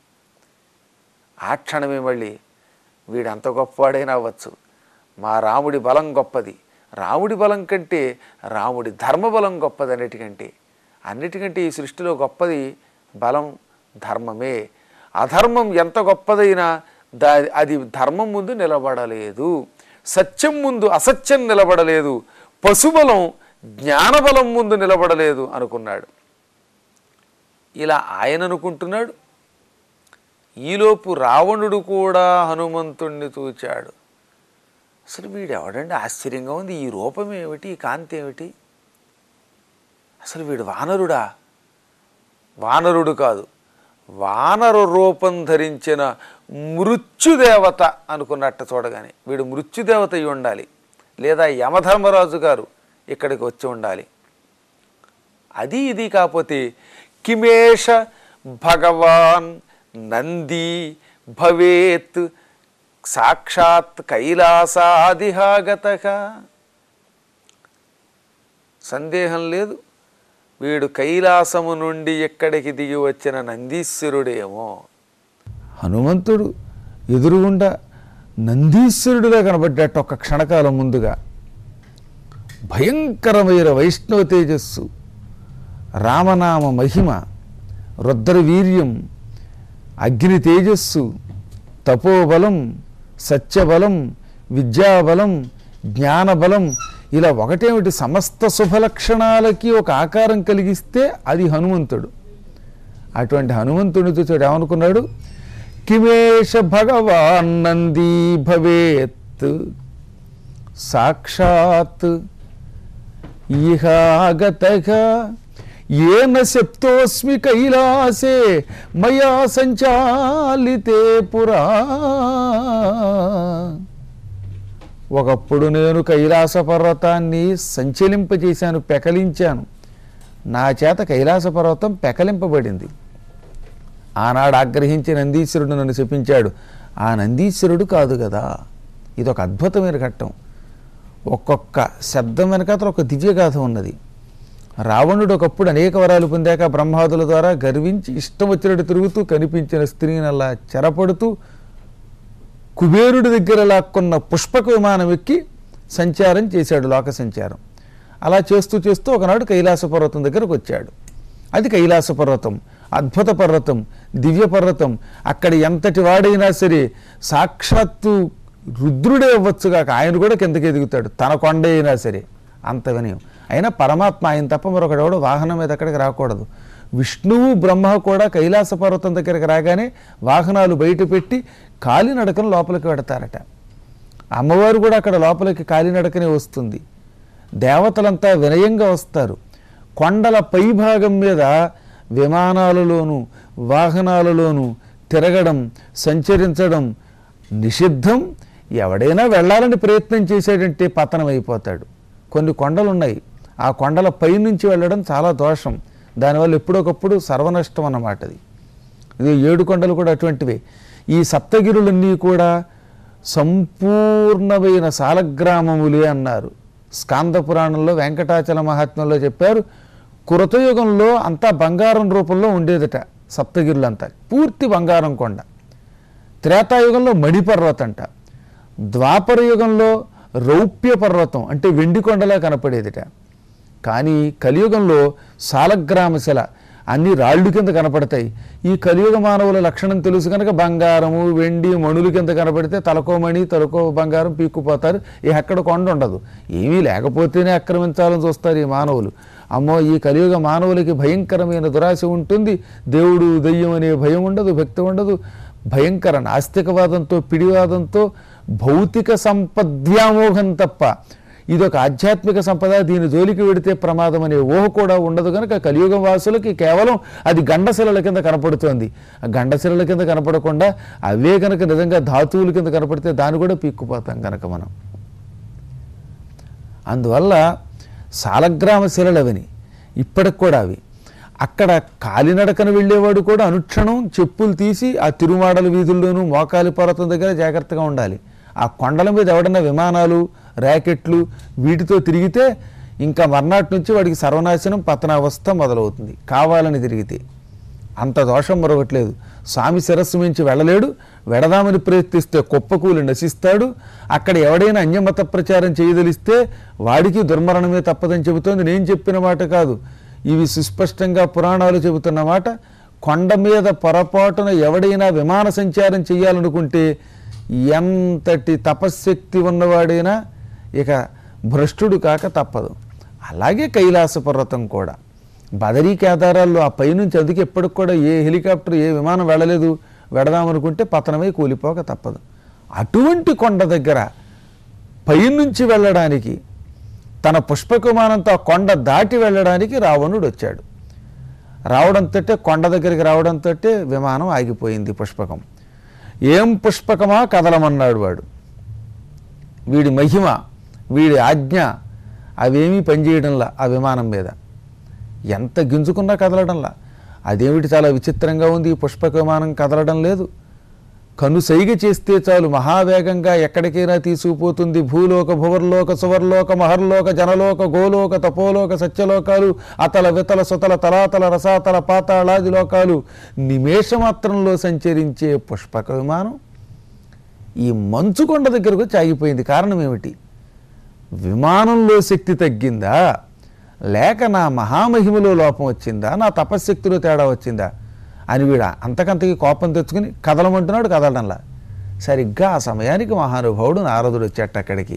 ఆ క్షణమే మళ్ళీ వీడు అంత గొప్పవాడైనా అవ్వచ్చు, మా రాముడి బలం గొప్పది, రాముడి బలం కంటే రాముడి ధర్మబలం గొప్పది. అన్నిటికంటే అన్నిటికంటే ఈ సృష్టిలో గొప్పది బలం, ధర్మమే. అధర్మం ఎంత గొప్పదైనా దా అది ధర్మం ముందు నిలబడలేదు, సత్యం ముందు అసత్యం నిలబడలేదు, పశుబలం జ్ఞానబలం ముందు నిలబడలేదు అనుకున్నాడు. ఇలా ఆయన అనుకుంటున్నాడు. ఈలోపు రావణుడు కూడా హనుమంతుణ్ణి చూచాడు. అసలు వీడు ఎవడండి, ఆశ్చర్యంగా ఉంది, ఈ రూపం ఏమిటి, ఈ కాంతి ఏమిటి, అసలు వీడు వానరుడా? వానరుడు కాదు, వానర రూపం ధరించిన మృత్యుదేవత అనుకున్నట్టు చూడగానే. వీడు మృత్యుదేవత అయి ఉండాలి, లేదా యమధర్మరాజు గారు ఇక్కడికి వచ్చి ఉండాలి. అది ఇది కాకపోతే కిమేష భగవాన్ నంది భవేత్ సాక్షాత్ కైలాసాదిహాగతః. సందేహం లేదు, వీడు కైలాసము నుండి ఎక్కడికి దిగి వచ్చిన నందీశ్వరుడేమో. హనుమంతుడు ఎదురుగుండా నందీశ్వరుడిగా కనబడ్డాట ఒక్క క్షణకాలం ముందుగా. భయంకరమైన వైష్ణవ తేజస్సు, రామనామ మహిమ, రుద్రవీర్యం, అగ్ని తేజస్సు, తపోబలం, సత్యబలం, విద్యాబలం, జ్ఞానబలం, ఇలా ఒకటేమిటి సమస్త శుభలక్షణాలకి ఒక ఆకారం కలిగిస్తే అది హనుమంతుడు. అటువంటి హనుమంతుడితో చూడు ఏమనుకున్నాడు, కిమేష భగవాన్ నంది భవేత్ సాక్షాత్ ఇహాగతః ఏన శప్తోస్మి కైలాసే మయా సంచాలితే పురా. ఒకప్పుడు నేను కైలాస పర్వతాన్ని సంచలింపజేశాను, పెకలించాను, నా చేత కైలాస పర్వతం పెకలింపబడింది. ఆనాడు ఆగ్రహించి నందీశ్వరుడు నన్ను శపించాడు. ఆ నందీశ్వరుడు కాదు కదా. ఇది ఒక అద్భుతమైన ఘట్టం. ఒక్కొక్క శబ్దం వెనకాతల ఒక దివ్యగాథ ఉన్నది. రావణుడు ఒకప్పుడు అనేక వరాలు పొందాక బ్రహ్మాదుల ద్వారా గర్వించి ఇష్టం వచ్చినట్టు తిరుగుతూ కనిపించిన స్త్రీని అలా చెరపడుతూ కుబేరుడి దగ్గర లాక్కున్న పుష్పక విమానం ఎక్కి సంచారం చేశాడు, లోక సంచారం. అలా చేస్తూ చేస్తూ ఒకనాడు కైలాస పర్వతం దగ్గరకు వచ్చాడు. అది కైలాస పర్వతం, అద్భుత పర్వతం, దివ్య పర్వతం. అక్కడ ఎంతటి వాడైనా సరే సాక్షాత్తు రుద్రుడే అవ్వచ్చుగాక ఆయన కూడా కిందకి ఎదుగుతాడు, తన కొండ అయినా సరే. అంత వినయం. అయినా పరమాత్మ ఆయన తప్ప మరొకడెవడు వాహనం మీద అక్కడికి రాకూడదు. విష్ణువు బ్రహ్మ కూడా కైలాస పర్వతం దగ్గరికి రాగానే వాహనాలు బయట పెట్టి కాలినడకను లోపలికి పెడతారట. అమ్మవారు కూడా అక్కడ లోపలికి కాలినడకనే వస్తుంది. దేవతలంతా వినయంగా వస్తారు. కొండల పైభాగం మీద విమానాలలోనూ వాహనాలలోనూ తిరగడం, సంచరించడం నిషిద్ధం. ఎవడైనా వెళ్ళాలని ప్రయత్నం చేశాడంటే పతనం అయిపోతాడు. కొన్ని కొండలు ఉన్నాయి, ఆ కొండల పైనుంచి వెళ్ళడం చాలా దోషం. దానివల్ల ఎప్పుడొకప్పుడు సర్వనష్టం అన్నమాట. అది ఇది ఏడు కొండలు కూడా అటువంటివే. ఈ సప్తగిరులన్నీ కూడా సంపూర్ణమైన సాలగ్రామములే అన్నారు. స్కాంద పురాణంలో వెంకటాచల మహాత్మ్యంలో చెప్పారు, కృతయుగంలో అంతా బంగారం రూపంలో ఉండేదట సప్తగిరులంతా, పూర్తి బంగారం కొండ. త్రేతాయుగంలో మణిపర్వతం అంట, ద్వాపర యుగంలో రౌప్య పర్వతం అంటే వెండి కొండలా కనపడేదిట. కానీ కలియుగంలో సాలగ్రామశిల అన్ని రాళ్ళు కింద కనపడతాయి. ఈ కలియుగ మానవుల లక్షణం తెలుసు కనుక బంగారము వెండి మణులు కింద కనపడితే తలకో మణి తలకో బంగారం పీక్కుపోతారు. ఈ ఎక్కడ కొండ ఉండదు. ఏమీ లేకపోతేనే ఆక్రమించాలని చూస్తారు ఈ మానవులు. అమ్మో, ఈ కలియుగ మానవులకి భయంకరమైన దురాశ ఉంటుంది. దేవుడు దెయ్యం అనే భయం ఉండదు, భక్తి ఉండదు. భయంకర నాస్తికవాదంతో పిడివాదంతో భౌతిక సంపద్వ్యామోహం తప్ప ఇదొక ఆధ్యాత్మిక సంపద, దీని జోలికి వెడితే ప్రమాదం అనే ఊహ కూడా ఉండదు కనుక కలియుగ వాసులకి కేవలం అది గండశిలల కింద కనపడుతోంది. ఆ గండశిలల కింద కనపడకుండా అవే కనుక నిజంగా ధాతువుల కింద కనపడితే దాన్ని కూడా పీక్కుపోతాం కనుక మనం. అందువల్ల సాలగ్రామ శిలలు అవని ఇప్పటికి కూడా అవి. అక్కడ కాలినడకన వెళ్ళేవాడు కూడా అనుక్షణం చెప్పులు తీసి ఆ తిరుమాడల వీధుల్లోనూ మోకాలి పర్వతం దగ్గర జాగ్రత్తగా ఉండాలి. ఆ కొండల మీద ఎవడన్నా విమానాలు ర్యాకెట్లు వీటితో తిరిగితే ఇంకా మర్నాటి నుంచి వాడికి సర్వనాశనం పతనావస్థ మొదలవుతుంది, కావాలని తిరిగితే. అంత దోషం మరొకట్లేదు. స్వామి శిరస్సు మించి వెళ్ళలేడు, వెడదామని ప్రయత్నిస్తే కుప్పకూలి నశిస్తాడు. అక్కడ ఎవడైనా అన్యమత ప్రచారం చేయదలిస్తే వాడికి దుర్మరణమే తప్పదని చెబుతోంది. నేను చెప్పిన మాట కాదు, ఇవి సుస్పష్టంగా పురాణాలు చెబుతున్న మాట. కొండ మీద పొరపాటున ఎవడైనా విమాన సంచారం చేయాలనుకుంటే ఎంతటి తపశ్శక్తి ఉన్నవాడైనా ఇక భ్రష్టుడు కాక తప్పదు. అలాగే కైలాస పర్వతం కూడా బదరీ కేదారాల్లో ఆ పైనుంచి అందుకే ఎప్పటికి కూడా ఏ హెలికాప్టర్ ఏ విమానం వెళ్ళలేదు, వెడదామనుకుంటే పతనమై కూలిపోక తప్పదు. అటువంటి కొండ దగ్గర పైనుంచి వెళ్ళడానికి తన పుష్పక విమానంతో ఆ కొండ దాటి వెళ్ళడానికి రావణుడు వచ్చాడు. రావడంతో కొండ దగ్గరికి రావడంతో విమానం ఆగిపోయింది. పుష్పకం ఏం పుష్పకమా కదలమన్నాడు వాడు. వీడి మహిమ వీడి ఆజ్ఞ అవేమీ పనిచేయడంలా ఆ విమానం మీద, ఎంత గింజుకున్నా కదలడంలా. అదేమిటి చాలా విచిత్రంగా ఉంది, ఈ పుష్పక విమానం కదలడం లేదు. కనుసైగ చేస్తే చాలు మహావేగంగా ఎక్కడికైనా తీసుకుపోతుంది. భూలోక భువర్లోక సువర్లోక మహర్లోక జనలోక గోలోక తపోలోక సత్యలోకాలు అతల వితల సుతల తలాతల రసాతల పాతాళాది లోకాలు నిమేషమాత్రంలో సంచరించే పుష్పక విమానం ఈ మంచుకొండ దగ్గరకు చాగిపోయింది. కారణం ఏమిటి? విమానంలో శక్తి తగ్గిందా, లేక నా మహామహిమలో లోపం వచ్చిందా, నా తపశ్శక్తిలో తేడా వచ్చిందా అని వీడ అంతకంతకి కోపం తెచ్చుకుని కదలమంటున్నాడు, కదలడంలా. సరిగ్గా ఆ సమయానికి మహానుభావుడు నారదుడు వచ్చేట అక్కడికి.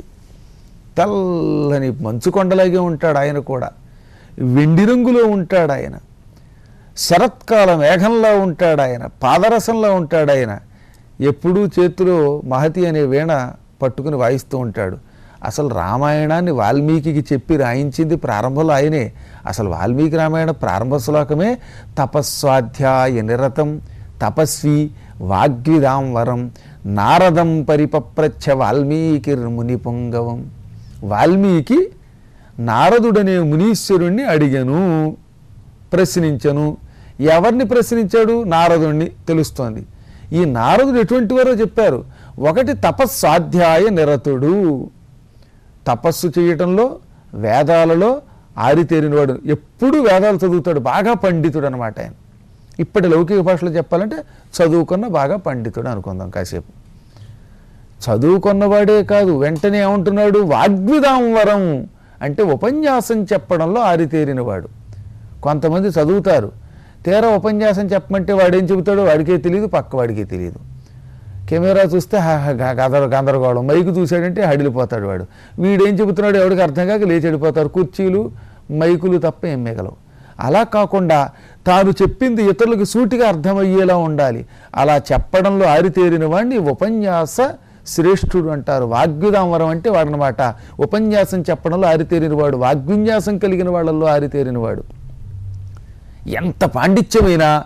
తెల్లని మంచుకొండలాగే ఉంటాడు ఆయన కూడా, వెండి రంగులో ఉంటాడు ఆయన, శరత్కాల మేఘంలా ఉంటాడు ఆయన, పాదరసంలో ఉంటాడు ఆయన. ఎప్పుడూ చేతిలో మహతి అనే వీణ పట్టుకుని వాయిస్తూ ఉంటాడు. అసలు రామాయణాన్ని వాల్మీకి చెప్పి రాయించింది ప్రారంభంలో ఆయనే. అసలు వాల్మీకి రామాయణ ప్రారంభ శ్లోకమే తపస్వాధ్యాయ నిరతం తపస్వి వాగ్విదాం వరం నారదం పరిపప్రచ్ఛ వాల్మీకి ముని పొంగవం. వాల్మీకి నారదుడనే మునీశ్వరుణ్ణి అడిగను, ప్రశ్నించను. ఎవరిని ప్రశ్నించాడు? నారదుణ్ణి తెలుస్తోంది. ఈ నారదుడు ఎటువంటి వారో చెప్పారు. ఒకటి తపస్సాధ్యాయ నిరతుడు, తపస్సు చేయటంలో వేదాలలో ఆరితేరినవాడు, ఎప్పుడూ వేదాలు చదువుతాడు, బాగా పండితుడు అనమాట ఆయన. ఇప్పటి లౌకిక భాషలో చెప్పాలంటే చదువుకున్న బాగా పండితుడు అనుకుందాం కాసేపు. చదువుకున్నవాడే కాదు, వెంటనే ఏమంటున్నాడు? వాగ్విదాంవరం అంటే ఉపన్యాసం చెప్పడంలో ఆరితేరినవాడు. కొంతమంది చదువుతారు, తీరా ఉపన్యాసం చెప్పమంటే వాడేం చెబుతాడో వాడికే తెలియదు, పక్క వాడికే తెలియదు. కెమెరా చూస్తే గదర గందరగోళం, మైకు చూశాడంటే హడిలిపోతాడు వాడు. వీడేం చెబుతున్నాడు ఎవడికి అర్థం కాక లేచి వెళ్ళిపోతారు. కుర్చీలు మైకులు తప్ప ఏం మిగలవు. అలా కాకుండా తాను చెప్పింది ఇతరులకు సూటిగా అర్థమయ్యేలా ఉండాలి. అలా చెప్పడంలో ఆరితేరిన వాడిని ఉపన్యాస శ్రేష్ఠుడు అంటారు. వాగ్విదాంవరం అంటే వాడనమాట. ఉపన్యాసం చెప్పడంలో ఆరితేరిన వాడు, వాగ్విన్యాసం కలిగిన వాళ్ళల్లో ఆరితేరిన వాడు. ఎంత పాండిత్యమైనా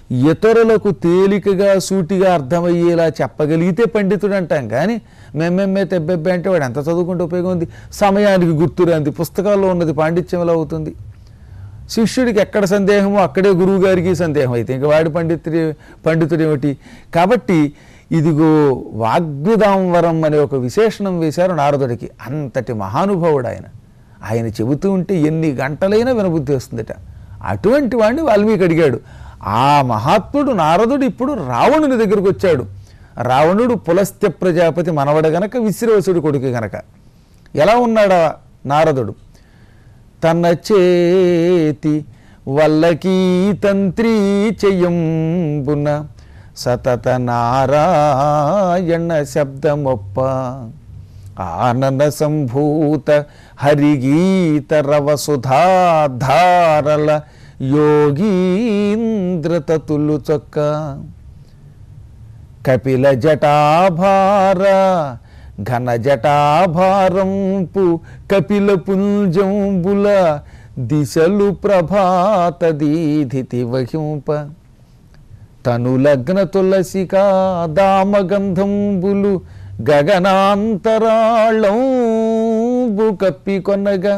ఇతరులకు తేలికగా సూటిగా అర్థమయ్యేలా చెప్పగలిగితే పండితుడు అంటాం. కానీ మెమ్మెమ్మే తెబ్బెబ్బే అంటే వాడు ఎంత చదువుకుంటే ఉపయోగం ఉంది? సమయానికి గుర్తురాంది పుస్తకాల్లో ఉన్నది పాండిత్యం ఎలా అవుతుంది? శిష్యుడికి ఎక్కడ సందేహమో అక్కడే గురువు గారికి సందేహం అయితే ఇంకా వాడి పండితుడి పండితుడు ఏమిటి? కాబట్టి ఇదిగో వాగ్విదాంవరం అనే ఒక విశేషణం వేశారు నారదుడికి. అంతటి మహానుభావుడు ఆయన. ఆయన చెబుతూ ఉంటే ఎన్ని గంటలైనా వినబుద్ధి వస్తుందట. అటువంటి వాడిని వాల్మీకి అడిగాడు. ఆ మహాత్ముడు నారదుడు ఇప్పుడు రావణుని దగ్గరకు వచ్చాడు. రావణుడు పులస్త్య ప్రజాపతి మనవడ గనక, విశ్రవసుడు కొడుకు గనక. ఎలా ఉన్నాడా నారదుడు? తన చేతి వల్లకీ తంత్రి చెయ్యంబున సతత నారాయణ శబ్దమొప్ప ఆనన సంభూత హరిగీత రవసుధాధారల యోగీంద్రతతులు చొక్క కపిల జటాభార ఘన జటాభారంపు కపిల పుంజంబుల దిశలు ప్రభాత దీధితి వహింప తనులగ్న తులసికా దామగంధంబులు గగనాంతరాళంబు కప్పి కొనగా.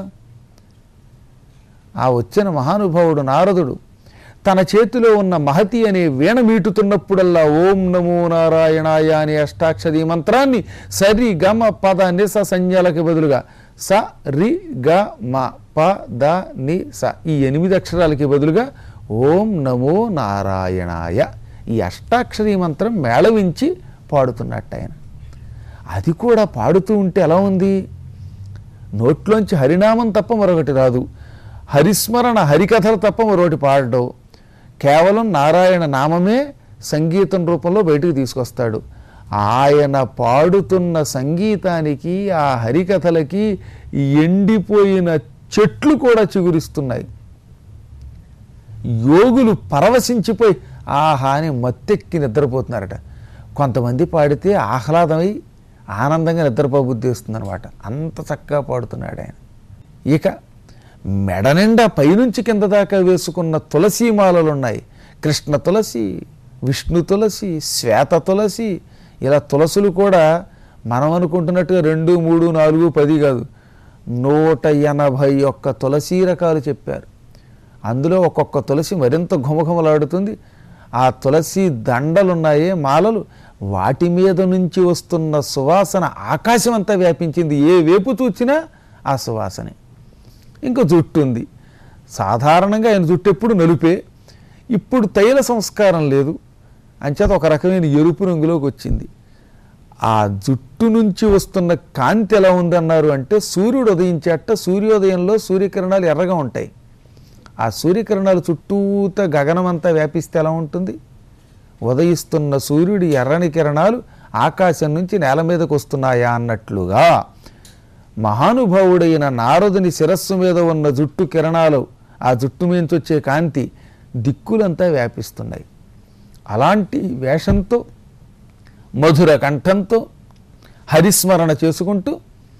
ఆ వచ్చిన మహానుభావుడు నారదుడు తన చేతిలో ఉన్న మహతి అనే వీణ మీటుతున్నప్పుడల్లా ఓం నమో నారాయణాయ అనే అష్టాక్షరీ మంత్రాన్ని సరి గమ పద నిస సంజ్ఞలకి బదులుగా స రి గ మ ప ద ని స ఈ ఎనిమిది అక్షరాలకి బదులుగా ఓం నమో నారాయణాయ ఈ అష్టాక్షరీ మంత్రం మేళవించి పాడుతున్నట్టు ఆయన. అది కూడా పాడుతూ ఉంటే ఎలా ఉంది? నోట్లోంచి హరినామం తప్ప మరొకటి రాదు, హరిస్మరణ హరికథలు తప్ప మరొకటి పాడడం, కేవలం నారాయణ నామమే సంగీతం రూపంలో బయటకు తీసుకొస్తాడు. ఆయన పాడుతున్న సంగీతానికి ఆ హరికథలకి ఎండిపోయిన చెట్లు కూడా చిగురిస్తున్నాయి. యోగులు పరవశించిపోయి ఆహా అని మత్తెక్కి నిద్రపోతున్నారట. కొంతమంది పాడితే ఆహ్లాదమై ఆనందంగా నిద్రపోబుద్ధి వస్తుందన్నమాట. అంత చక్కగా పాడుతున్నాడు ఆయన. ఇక మెడ నిండా పైనుంచి కింద దాకా వేసుకున్న తులసీమాలలు ఉన్నాయి. కృష్ణ తులసి, విష్ణు తులసి, శ్వేత తులసి, ఇలా తులసులు కూడా మనం అనుకుంటున్నట్టుగా రెండు మూడు నాలుగు పది కాదు, నూట ఎనభై ఒక్క తులసీ రకాలు చెప్పారు. అందులో ఒక్కొక్క తులసి మరింత ఘుమఘుమలాడుతుంది. ఆ తులసి దండలున్నాయే మాలలు, వాటి మీద నుంచి వస్తున్న సువాసన ఆకాశం అంతా వ్యాపించింది. ఏ వేపు చూచినా ఆ సువాసనే. ఇంకా జుట్టు ఉంది. సాధారణంగా ఆయన జుట్టు ఎప్పుడు నలుపే. ఇప్పుడు తైల సంస్కారం లేదు, అంచేత ఒక రకమైన ఎరుపు రంగులోకి వచ్చింది. ఆ జుట్టు నుంచి వస్తున్న కాంతి ఎలా ఉందన్నారు అంటే, సూర్యుడు ఉదయించేట సూర్యోదయంలో సూర్యకిరణాలు ఎర్రగా ఉంటాయి. ఆ సూర్యకిరణాలు చుట్టూత గగనమంతా వ్యాపిస్తే ఎలా ఉంటుంది? ఉదయిస్తున్న సూర్యుడి ఎర్రని కిరణాలు ఆకాశం నుంచి నేల మీదకు వస్తున్నాయా అన్నట్లుగా మహానుభావుడైన నారదుని శిరస్సు మీద ఉన్న జుట్టు కిరణాలు, ఆ జుట్టు మించి వచ్చే కాంతి దిక్కులంతా వ్యాపిస్తున్నాయి. అలాంటి వేషంతో మధుర కంఠంతో హరిస్మరణ చేసుకుంటూ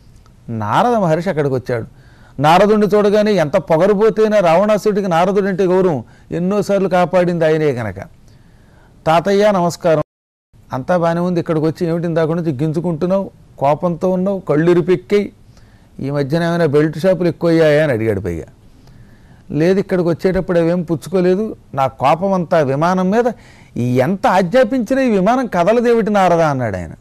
నారద మహర్షి అక్కడికి వచ్చాడు. నారదుడిని చూడగానే ఎంత పొగరుపోతేనా రావణాసుడికి నారదుడు అంటే గౌరవం. ఎన్నోసార్లు కాపాడింది ఆయనే కనుక. తాతయ్య నమస్కారం, అంతా బాగానే ఉంది, ఇక్కడికి వచ్చి ఏమిటి దాకా నుంచి గింజుకుంటున్నావు, కోపంతో ఉన్నావు, కళ్ళు ఇరిపెక్కాయి, ఈ మధ్యన ఏమైనా బెల్ట్ షాపులు ఎక్కువ అయ్యాయా అని అడిగాడు. పైగా లేదు, ఇక్కడికి వచ్చేటప్పుడు అవేం పుచ్చుకోలేదు, నా కోపం అంతా విమానం మీద, ఎంత ఆజ్ఞాపించినా ఈ విమానం కదలదేమిటి నారద అన్నాడు ఆయన.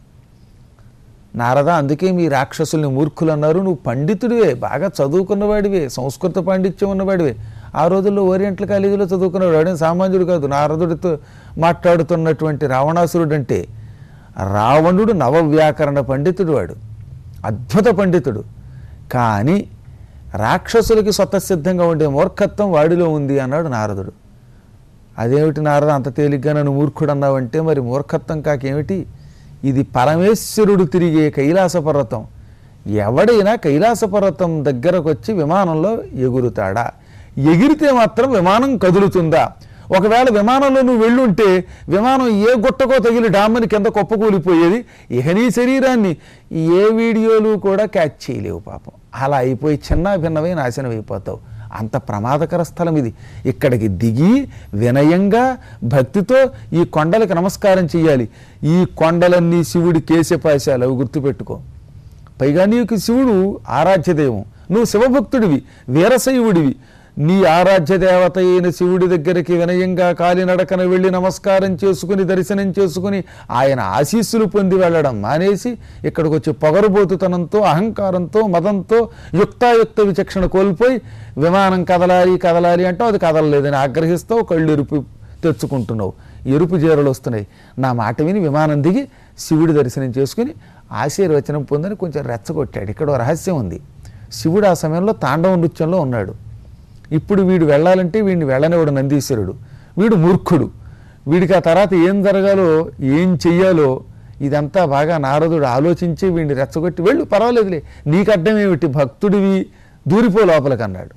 నారద, అందుకే మీ రాక్షసుల్ని మూర్ఖులు అన్నారు, నువ్వు పండితుడివే, బాగా చదువుకున్నవాడివే, సంస్కృత పాండిత్యం ఉన్నవాడివే. ఆ రోజుల్లో ఓరియంటల్ కాలేజీలో చదువుకున్నవాడు, వాడేం సామాన్యుడు కాదు. నారదుడితో మాట్లాడుతున్నటువంటి రావణాసురుడు అంటే రావణుడు నవవ్యాకరణ పండితుడు, వాడు అద్భుత పండితుడు. కానీ రాక్షసులకి స్వతసిద్ధంగా ఉండే మూర్ఖత్వం వాడిలో ఉంది అన్నాడు నారదుడు. అదేమిటి నారద, అంత తేలిగ్గా నన్ను మూర్ఖుడు అన్నావంటే మరి మూర్ఖత్వం కాకేమిటి? ఇది పరమేశ్వరుడు తిరిగే కైలాస పర్వతం. ఎవడైనా కైలాస పర్వతం దగ్గరకు వచ్చి విమానంలో ఎగురుతాడా? ఎగిరితే మాత్రం విమానం కదులుతుందా? ఒకవేళ విమానంలో నువ్వు వెళ్ళుంటే విమానం ఏ గుట్టకో తగిలి డామ్మని కింద కుప్పకూలిపోయేది. ఇక నీ శరీరాన్ని ఏ వీడియోలు కూడా క్యాచ్ చేయలేవు పాపం. అలా అయిపోయి చిన్న భిన్నమై నాశనం అయిపోతావు. అంత ప్రమాదకర స్థలం ఇది. ఇక్కడికి దిగి వినయంగా భక్తితో ఈ కొండలకు నమస్కారం చెయ్యాలి. ఈ కొండలన్నీ శివుడి కేశపాశాలు, అవి గుర్తుపెట్టుకో. పైగా నీకు శివుడు ఆరాధ్య దైవం, నువ్వు శివభక్తుడివి, వీరశైవుడివి. నీ ఆరాధ్య దేవత అయిన శివుడి దగ్గరికి వినయంగా కాలినడకన వెళ్ళి నమస్కారం చేసుకుని దర్శనం చేసుకుని ఆయన ఆశీస్సులు పొంది వెళ్ళడం మానేసి ఇక్కడికి వచ్చి పొగరుబోతుతనంతో అహంకారంతో మదంతో యుక్తాయుక్త విచక్షణ కోల్పోయి విమానం కదలాలి కదలాలి అంటావు, అది కదలలేదని ఆగ్రహిస్తావు, కళ్ళు ఎరుపు తెచ్చుకుంటున్నావు, ఎరుపు జీరలు వస్తున్నాయి. నా మాట విని విమానం దిగి శివుడి దర్శనం చేసుకుని ఆశీర్వచనం పొందని కొంచెం రెచ్చగొట్టాడు. ఇక్కడ ఓ రహస్యం ఉంది. శివుడు ఆ సమయంలో తాండవ నృత్యంలో ఉన్నాడు. ఇప్పుడు వీడు వెళ్ళాలంటే వీడిని వెళ్ళనివాడు నందీశ్వరుడు. వీడు మూర్ఖుడు. వీడికి ఆ తర్వాత ఏం జరగాలో ఏం చెయ్యాలో ఇదంతా బాగా నారదుడు ఆలోచించి వీడిని రెచ్చగొట్టి వెళ్ళు, పర్వాలేదులే, నీకు అడ్డం ఏమిటి, భక్తుడివి, దూరిపో లోపలికి అన్నాడు.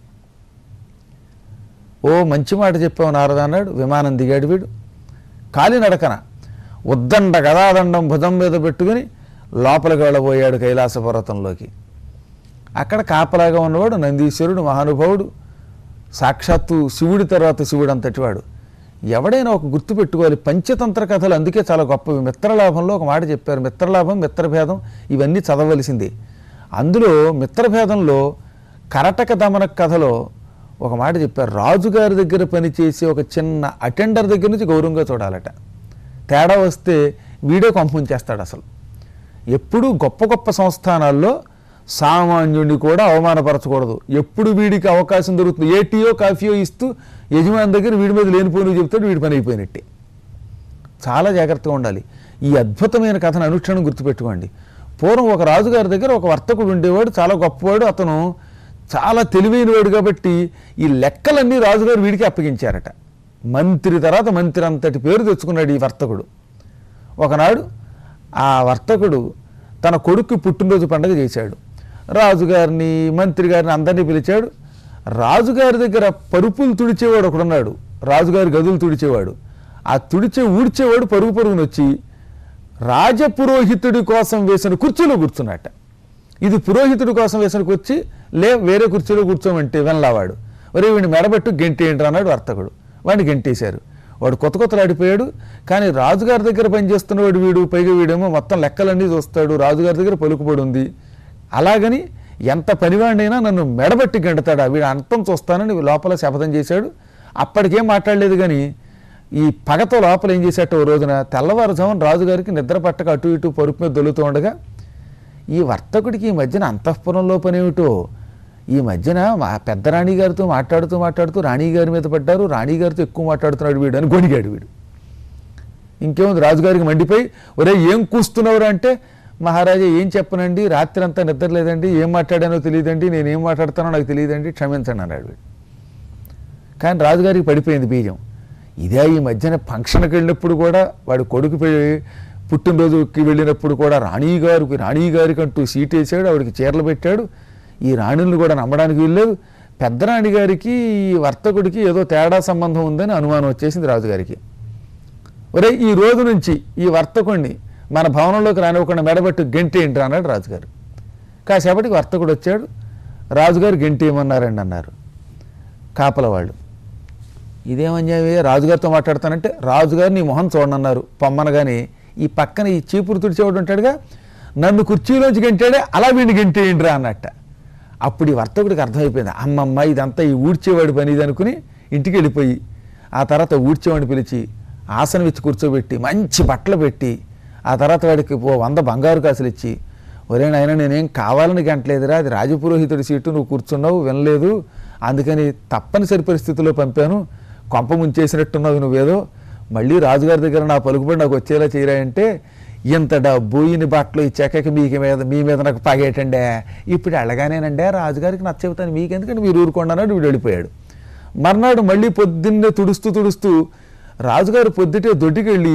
ఓ మంచి మాట చెప్పావు నారద అన్నాడు. విమానం దిగాడు వీడు. కాలినడకన ఉద్దండ గదాదండం భుజం మీద పెట్టుకుని లోపలికి వెళ్ళబోయాడు కైలాస పర్వతంలోకి. అక్కడ కాపలాగా ఉన్నవాడు నందీశ్వరుడు, మహానుభావుడు, సాక్షాత్తు శివుడి తర్వాత శివుడు అంతటివాడు. ఎవడైనా ఒక గుర్తు పెట్టుకోవాలి. పంచతంత్ర కథలు అందుకే చాలా గొప్పవి. మిత్రలాభంలో ఒక మాట చెప్పారు, మిత్రలాభం మిత్రభేదం ఇవన్నీ చదవలసిందే. అందులో మిత్రభేదంలో కరటక దమన కథలో ఒక మాట చెప్పారు, రాజుగారి దగ్గర పనిచేసే ఒక చిన్న అటెండర్ దగ్గర నుంచి గౌరవంగా చూడాలట. తేడా వస్తే వీడే కొంపముంచేస్తాడు. అసలు ఎప్పుడూ గొప్ప గొప్ప సంస్థానాల్లో సామాన్యుడిని కూడా అవమానపరచకూడదు. ఎప్పుడు వీడికి అవకాశం దొరుకుతుంది ఏ టీయో కాఫీయో ఇస్తూ యజమాని దగ్గర వీడి మీద లేనిపోయినవి చెప్తాడు, వీడి పని అయిపోయినట్టే. చాలా జాగ్రత్తగా ఉండాలి. ఈ అద్భుతమైన కథను అనుక్షణం గుర్తుపెట్టుకోండి. పూర్వం ఒక రాజుగారి దగ్గర ఒక వర్తకుడు ఉండేవాడు, చాలా గొప్పవాడు. అతను చాలా తెలివైనవాడు కాబట్టి ఈ లెక్కలన్నీ రాజుగారు వీడికి అప్పగించారట. మంత్రి తర్వాత మంత్రి అంతటి పేరు తెచ్చుకున్నాడు ఈ వర్తకుడు. ఒకనాడు ఆ వర్తకుడు తన కొడుకు పుట్టినరోజు పండుగ చేశాడు. రాజుగారిని మంత్రి గారిని అందరినీ పిలిచాడు. రాజుగారి దగ్గర పరుపులు తుడిచేవాడు ఒకడున్నాడు, రాజుగారి గదులు తుడిచేవాడు. ఆ తుడిచే ఊడ్చేవాడు పరుగు పరుగును వచ్చి రాజపురోహితుడి కోసం వేసిన కుర్చీలో కూర్చున్నట్ట. ఇది పురోహితుడి కోసం వేసిన కుర్చీ, లే వేరే కుర్చీలో కూర్చోమంటే వెనలావాడు. ఒరే వీడిని మెడబెట్టు గెంటేయండి అన్నాడు వర్తకుడు. వాడిని గెంటేశారు. వాడు కొత్త కొత్తలాడిపోయాడు. కానీ రాజుగారి దగ్గర పనిచేస్తున్నవాడు వీడు, పైగా వీడేమో మొత్తం లెక్కలన్నీ చూస్తాడు, రాజుగారి దగ్గర పలుకుబడి ఉంది. అలాగని ఎంత పనివాడినైనా నన్ను మెడబట్టి గెంటుతాడా, వీడు అంతం చూస్తానని లోపల శపథం చేశాడు. అప్పటికేం మాట్లాడలేదు. కానీ ఈ పగతో లోపల ఏం చేశాట, ఓ రోజున తెల్లవారుజామున రాజుగారికి నిద్ర పట్టక అటు ఇటు పరుపు మీద దొల్లుతూ ఉండగా ఈ వర్తకుడికి ఈ మధ్యన అంతఃపురంలో పనేమిటో, ఈ మధ్యన మా పెద్ద రాణిగారితో మాట్లాడుతూ మాట్లాడుతూ రాణిగారి మీద పడ్డారు, రాణిగారితో ఎక్కువ మాట్లాడుతున్నాడు వీడు అని గొణిగాడు వీడు. ఇంకేముంది, రాజుగారికి మండిపోయి ఒరే ఏం కూస్తున్నావురా అంటే, మహారాజా ఏం చెప్పనండి, రాత్రి అంతా నిద్ర లేదండి, ఏం మాట్లాడానో తెలియదండి, నేనేం మాట్లాడతానో నాకు తెలియదండి, క్షమించండి అన్నాడు వీడు. కానీ రాజుగారికి పడిపోయింది బీజం. ఇదే ఈ మధ్యన ఫంక్షన్కి వెళ్ళినప్పుడు కూడా వాడు కొడుకు పుట్టినరోజుకి వెళ్ళినప్పుడు కూడా రాణిగారికి రాణిగారికి అంటూ సీట్ వేసాడు, ఆవిడికి చీరలు పెట్టాడు. ఈ రాణుల్ని కూడా నమ్మడానికి వీల్లేదు. పెద్ద రాణిగారికి ఈ వర్తకుడికి ఏదో తేడా సంబంధం ఉందని అనుమానం వచ్చేసింది రాజుగారికి. ఒరే ఈ రోజు నుంచి ఈ వర్తకుడిని మన భవనంలోకి రానివ్వకుండా మెడబెట్టు గెంటేయండి అన్నాడు రాజుగారు. కాసేపటికి వర్తకుడు వచ్చాడు. రాజుగారు గెంటేయమన్నారండి అన్నారు కాపల వాళ్ళు. ఇదేమన్యాయమే, రాజుగారితో మాట్లాడతానంటే రాజుగారు నీ మొహం చూడనన్నారు పొమ్మనగానే ఈ పక్కన ఈ చీపురు తుడిచేవాడు ఉంటాడుగా, నన్ను కుర్చీలోంచి గెంటాడే అలా వీడిని గెంటేయండిరా అన్నట్ట. అప్పుడు ఈ వర్తకుడికి అర్థమైపోయింది, అమ్మమ్మ ఇదంతా ఈ ఊడ్చేవాడి పని ఇది అనుకుని ఇంటికి వెళ్ళిపోయి ఆ తర్వాత ఊడ్చేవాడిని పిలిచి ఆసనం ఇచ్చి కూర్చోబెట్టి మంచి బట్టలు పెట్టి ఆ తర్వాత వాడికి ఓ వంద బంగారు కాసులు ఇచ్చి, ఒరే నాయన నేనేం కావాలని గంటలేదురా, అది రాజపురోహితుడి సీటు, నువ్వు కూర్చున్నావు వినలేదు, అందుకని తప్పనిసరి పరిస్థితుల్లో పంపాను, కొంప ముంచేసినట్టున్నావు నువ్వేదో, మళ్ళీ రాజుగారి దగ్గర నా పలుకుబడి నాకు వచ్చేలా చేయరాయంటే ఇంత డబ్బు ఇన్ని బట్టలు ఇచ్చాక మీకు మీద మీ మీద నాకు పగేటండే, ఇప్పుడు వెళ్ళగానేనండే రాజుగారికి నచ్చ చెబుతాను మీకెందుకంటే మీరు ఊరుకోండి అన్నాడు. వీడు వెళ్ళిపోయాడు. మర్నాడు మళ్ళీ పొద్దున్నే తుడుస్తూ తుడుస్తూ రాజుగారు పొద్దుటే దొడ్డికి వెళ్ళి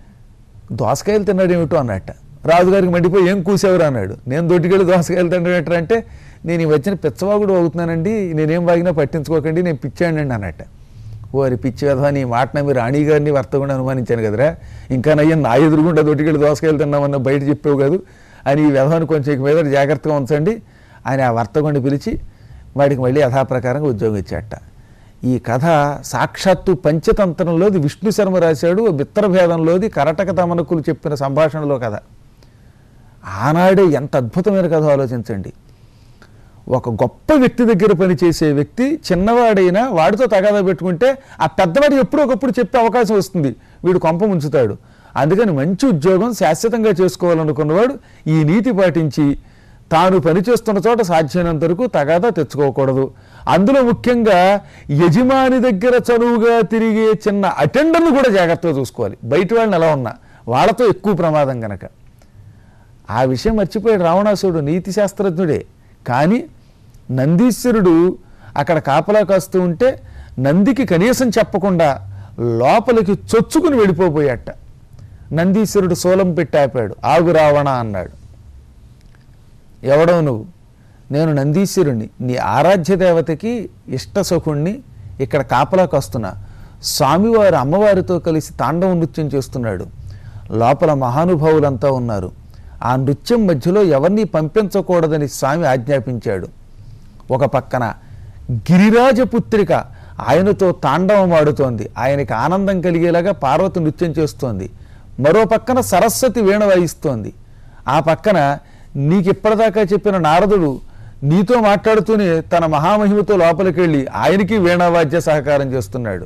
దోసకాయలు తిన్నాడు ఏమిటో అన్నట్ట. రాజుగారికి మండిపోయి ఏం కూసేవరు అన్నాడు. నేను దొడ్డికి వెళ్ళి దోసకాయలు తిన్నాడు అంటే, నేను ఈ వచ్చిన పిచ్చవాగుడు అవుతున్నానండి, నేనేం వాగినా పట్టించుకోకండి, నేను పిచ్చానండి అన్నట్ట. ఓరి పిచ్చి కథ, నీ మాట మీరు రాణిగారిని వర్తకుండా అనుమానించాను కదరా, ఇంకా నయ్యం నా ఎదురుగుండా దొడ్డికెళ్ళి దోసకాయలు తిన్నామన్న బయట చెప్పావు కాదు అని ఈ వ్యవహాన్ని కొంచెం ఇక మీద జాగ్రత్తగా ఉంచండి అని ఆ వర్తకుడిని పిలిచి వాడికి మళ్ళీ యథాప్రకారంగా ఉద్యోగం ఇచ్చాట. ఈ కథ సాక్షాత్తు పంచతంత్రంలోది విష్ణు శర్మ రాశాడు, మిత్రభేదంలోది కరటక తమనకులు చెప్పిన సంభాషణలో కథ. ఆనాడే ఎంత అద్భుతమైన కథ ఆలోచించండి. ఒక గొప్ప వ్యక్తి దగ్గర పనిచేసే వ్యక్తి చిన్నవాడైనా వాడితో తగాదా పెట్టుకుంటే ఆ పెద్దవాడు ఎప్పుడో ఒకప్పుడు చెప్పే అవకాశం వస్తుంది, వీడు కొంప ముంచుతాడు. అందుకని మంచి ఉద్యోగం శాశ్వతంగా చేసుకోవాలనుకున్నవాడు ఈ నీతి పాటించి తాను పనిచేస్తున్న చోట సాధ్యమైనంత వరకు తగాదా తెచ్చుకోకూడదు. అందులో ముఖ్యంగా యజమాని దగ్గర చనువుగా తిరిగే చిన్న అటెండర్లు కూడా జాగ్రత్తగా చూసుకోవాలి. బయట వాళ్ళని ఎలా ఉన్నా వాళ్ళతో ఎక్కువ ప్రమాదం గనక. ఆ విషయం మర్చిపోయాడు రావణాసురుడు, నీతి శాస్త్రజ్ఞుడే. కానీ నందీశ్వరుడు అక్కడ కాపలా కాస్తూ ఉంటే నందికి కనీసం చెప్పకుండా లోపలికి చొచ్చుకుని వెళ్ళిపోయాట. నందీశ్వరుడు శూలం పెట్టి ఆపాడు. ఆగు రావణ అన్నాడు. ఎవడవు నువ్వు? నేను నందీశ్వరుణ్ణి, నీ ఆరాధ్య దేవతకి ఇష్టసఖుణ్ణి. ఇక్కడ కాపలాకి వస్తున్నా. స్వామివారు అమ్మవారితో కలిసి తాండవ నృత్యం చేస్తున్నాడు. లోపల మహానుభావులంతా ఉన్నారు. ఆ నృత్యం మధ్యలో ఎవరిని పంపించకూడదని స్వామి ఆజ్ఞాపించాడు. ఒక పక్కన గిరిరాజపుత్రిక ఆయనతో తాండవం ఆడుతోంది, ఆయనకి ఆనందం కలిగేలాగా పార్వతి నృత్యం చేస్తోంది. మరో పక్కన సరస్వతి వీణ వాయిస్తోంది. ఆ పక్కన నీకు ఇప్పటిదాకా చెప్పిన నారదుడు నీతో మాట్లాడుతూనే తన మహామహిమతో లోపలికి వెళ్ళి ఆయనకి వీణావాద్య సహకారం చేస్తున్నాడు.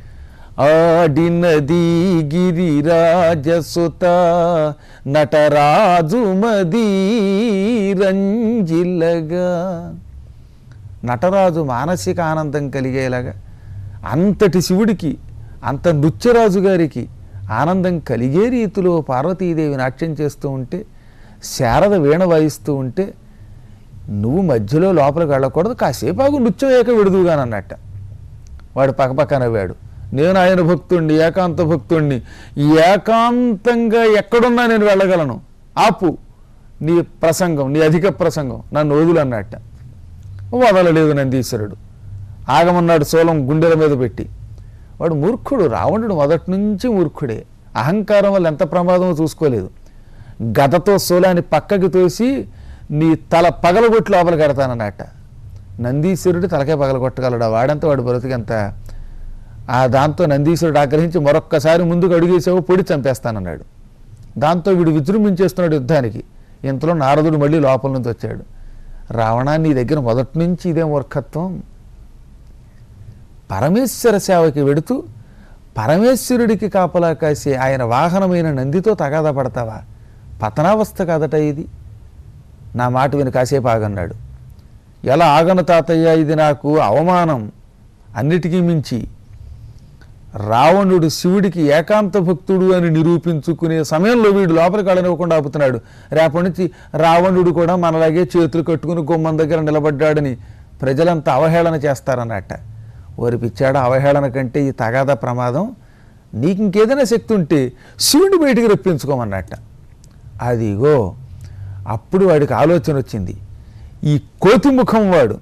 ఆడినది గిరిరాజసుత నటరాజు మదీ రంజిల్లగా. నటరాజు మానసిక ఆనందం కలిగేలాగా అంతటి శివుడికి, అంత నృత్యరాజు గారికి ఆనందం కలిగే రీతిలో పార్వతీదేవి నాట్యం చేస్తూ ఉంటే, శారద వీణ వాయిస్తూ ఉంటే నువ్వు మధ్యలో లోపలికి వెళ్ళకూడదు, కాసేపు ఆగు, నృత్యం ఏక విడుదుగానన్నట్ట. వాడు పక్కపక్క నవ్వాడు. నేను ఆయన భక్తుణ్ణి, ఏకాంత భక్తుణ్ణి, ఏకాంతంగా ఎక్కడున్నా నేను వెళ్ళగలను, ఆపు నీ ప్రసంగం, నీ అధిక ప్రసంగం, నన్ను వదులు అన్నట్ట. వదలలేదు నందీశ్వరుడు. ఆగమన్నాడు శూలం గుండెల మీద పెట్టి. వాడు మూర్ఖుడు, రావణుడు మొదటి నుంచి మూర్ఖుడే. అహంకారం వల్ల ఎంత ప్రమాదమో చూసుకోలేదు. గదతో శూలాన్ని పక్కకి తోసి నీ తల పగలగొట్టి లోపల కడతానన్నట్ట. నందీశ్వరుడు తలకే పగలగొట్టగలడు, వాడంతా వాడు బ్రతికంత. ఆ దాంతో నందీశ్వరుడు ఆగ్రహించి మరొక్కసారి ముందుకు అడుగేసావు, పొడి చంపేస్తానన్నాడు. దాంతో వీడు విజృంభించేస్తున్నాడు యుద్ధానికి. ఇంతలో నారదుడు మళ్ళీ లోపల నుంచి వచ్చాడు. రావణ, నీ దగ్గర మొదటి నుంచి ఇదే మూర్ఖత్వం. పరమేశ్వర సేవకి వెడుతూ పరమేశ్వరుడికి కాపలా కాసి ఆయన వాహనమైన నందితో తగాదా పడతావా? పతనావస్థ కాదట ఇది. నా మాట విని కాసేపు ఆగన్నాడు. ఎలా ఆగను తాతయ్య, ఇది నాకు అవమానం. అన్నిటికీ మించి రావణుడు శివుడికి ఏకాంత భక్తుడు అని నిరూపించుకునే సమయంలో వీడు లోపలికి వెళ్ళనివ్వకుండా ఆపుతున్నాడు. రేపటి నుంచి రావణుడు కూడా మనలాగే చేతులు కట్టుకుని గుమ్మం దగ్గర నిలబడ్డాడని ప్రజలంతా అవహేళన చేస్తారన్నట్ట. ఓరి పిచ్చాడ, అవహేళన కంటే ఈ తగాదా ప్రమాదం. నీకు ఇంకేదైనా శక్తి ఉంటే శివుడిని బయటికి రప్పించుకోమన్నట్ట. అదిగో అప్పుడు వాడికి ఆలోచన వచ్చింది. ఈ కోతి ముఖం వాడు,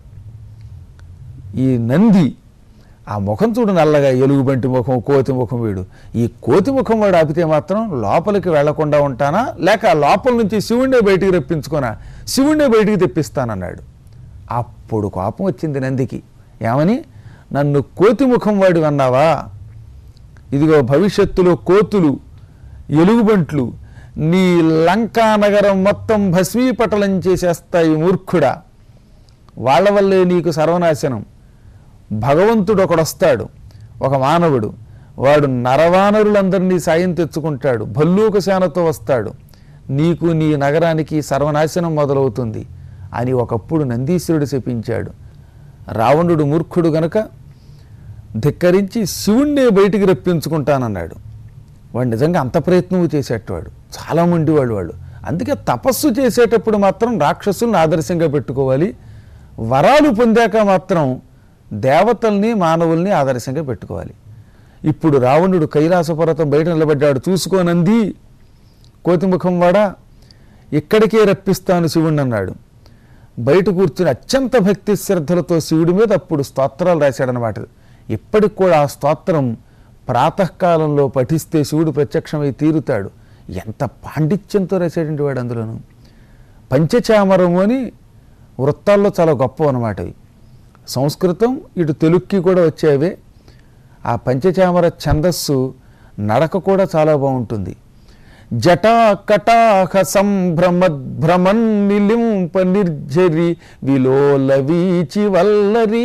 ఈ నంది, ఆ ముఖం చూడు నల్లగా, ఎలుగుబంటి ముఖం, కోతి ముఖం వీడు. ఈ కోతి ముఖం వాడు ఆపితే మాత్రం లోపలికి వెళ్లకుండా ఉంటానా, లేక లోపల నుంచి శివుణ్ణే బయటికి రప్పించుకోనా, శివుణ్ణే బయటికి తెప్పిస్తానన్నాడు. అప్పుడు కోపం వచ్చింది నందికి. ఏమని? నన్ను కోతి ముఖం వాడు అన్నావా? ఇదిగో భవిష్యత్తులో కోతులు, ఎలుగుబంట్లు నీ లంకా నగరం మొత్తం భస్మీపటలం చేసేస్తాయి మూర్ఖుడా. వాళ్ళ వల్లే నీకు సర్వనాశనం. భగవంతుడు ఒకడొస్తాడు, ఒక మానవుడు, వాడు నరవానరులందరినీ సాయం తెచ్చుకుంటాడు, భల్లూక సేనతో వస్తాడు, నీకు నీ నగరానికి సర్వనాశనం మొదలవుతుంది అని ఒకప్పుడు నందీశ్వరుడు శపించాడు. రావణుడు మూర్ఖుడు గనక ధిక్కరించి శివుణ్ణే బయటికి రప్పించుకుంటానన్నాడు. వాడు నిజంగా అంత ప్రయత్నము చేసేటవాడు, చాలా మొండివాడు వాళ్ళు. అందుకే తపస్సు చేసేటప్పుడు మాత్రం రాక్షసుల్ని ఆదర్శంగా పెట్టుకోవాలి. వరాలు పొందాక మాత్రం దేవతల్ని మానవుల్ని ఆదర్శంగా పెట్టుకోవాలి. ఇప్పుడు రావణుడు కైలాసపర్వతం బయట నిలబడ్డాడు. చూసుకోనంది కోతిముఖం వాడా, ఇక్కడికే రప్పిస్తాను శివుణ్ణి అన్నాడు. బయట కూర్చుని అత్యంత భక్తి శ్రద్ధలతో శివుడి మీద అప్పుడు స్తోత్రాలు రాశాడనమాట. ఇప్పటికి కూడా ఆ స్తోత్రం ప్రాతకాలంలో పఠిస్తే శివుడు ప్రత్యక్షమై తీరుతాడు. ఎంత పాండిత్యంతో రాశాడంటే వాడు. అందులోను పంచచామరము అని వృత్తాల్లో చాలా గొప్ప అన్నమాట. అవి సంస్కృతం ఇటు తెలుగుకి కూడా వచ్చేవే. ఆ పంచచామర ఛందస్సు నడక కూడా చాలా బాగుంటుంది. జటా కటాహ సంభ్రమద్భ్రమన్ నిలింప నిర్జరి విలోల వీచి వల్లరీ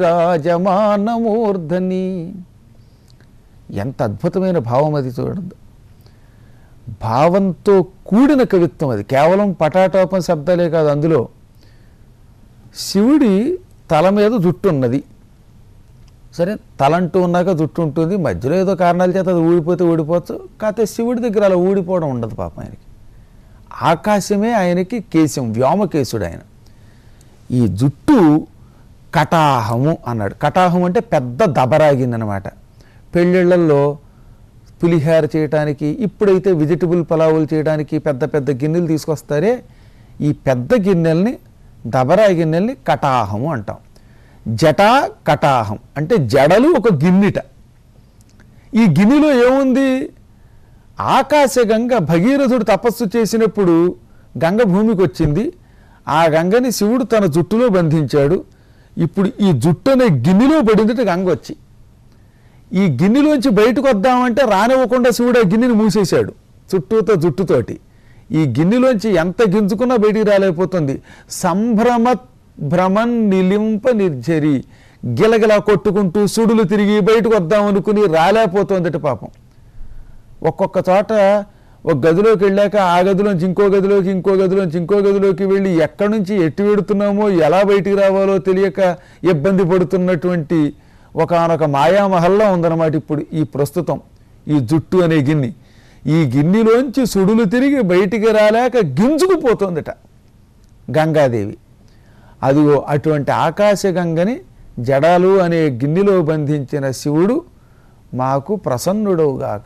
విరాజమానమూర్ధని. ఎంత అద్భుతమైన భావం అది చూడండి. భావంతో కూడిన కవిత్వం అది, కేవలం పటాటోపం శబ్దాలే కాదు. అందులో శివుడి తల మీద జుట్టు ఉన్నది, సరే తలంటూ ఉన్నాక జుట్టు ఉంటుంది, మధ్యలో ఏదో కారణాల చేత అది ఊడిపోతే ఊడిపోవచ్చు, కాకపోతే శివుడి దగ్గర అలా ఊడిపోవడం ఉండదు పాపం ఆయనకి. ఆకాశమే ఆయనకి కేశం, వ్యోమకేశుడు ఆయన. ఈ జుట్టు కటాహము అన్నాడు. కటాహం అంటే పెద్ద దబరాగిందనమాట. పెళ్ళిళ్ళల్లో పులిహార చేయడానికి, ఇప్పుడైతే వెజిటబుల్ పలావులు చేయడానికి పెద్ద పెద్ద గిన్నెలు తీసుకొస్తారే, ఈ పెద్ద గిన్నెల్ని, దబరా గిన్నెల్ని కటాహము అంటాం. జటా కటాహం అంటే జడలు ఒక గిన్నెట. ఈ గిన్నెలో ఏముంది? ఆకాశగంగ భగీరథుడు తపస్సు చేసినప్పుడు గంగ భూమికి వచ్చింది. ఆ గంగని శివుడు తన జుట్టులో బంధించాడు. ఇప్పుడు ఈ జుట్టు అనే గిన్నెలో పడిందిట గంగ వచ్చి. ఈ గిన్నెలోంచి బయటకు వద్దామంటే రానివ్వకుండా శివుడు ఆ గిన్నెని మూసేశాడు చుట్టూతో జుట్టుతోటి. ఈ గిన్నెలోంచి ఎంత గింజుకున్నా బయటికి రాలేకపోతుంది. సంభ్రమ భ్రమన్ నిలింప నిర్జరి, గిలగిలా కొట్టుకుంటూ సుడులు తిరిగి బయటకు వద్దాం అనుకుని రాలేకపోతుందట పాపం. ఒక్కొక్క చోట ఒక గదిలోకి వెళ్ళాక ఆ గదిలోంచి ఇంకో గదిలోకి, ఇంకో గదిలోంచి ఇంకో గదిలోకి వెళ్ళి ఎక్కడి నుంచి ఎట్టి వెడుతున్నామో ఎలా బయటికి రావాలో తెలియక ఇబ్బంది పడుతున్నటువంటి ఒకానొక మాయామహల్లో ఉందన్నమాట ఇప్పుడు ఈ ప్రస్తుతం ఈ జుట్టు అనే గిన్నె. ఈ గిన్నెలోంచి సుడులు తిరిగి బయటికి రాలేక గింజుకుపోతుందట గంగాదేవి. అదిగో అటువంటి ఆకాశగంగని జడాలు అనే గిన్నెలో బంధించిన శివుడు మాకు ప్రసన్నుడవుగాక.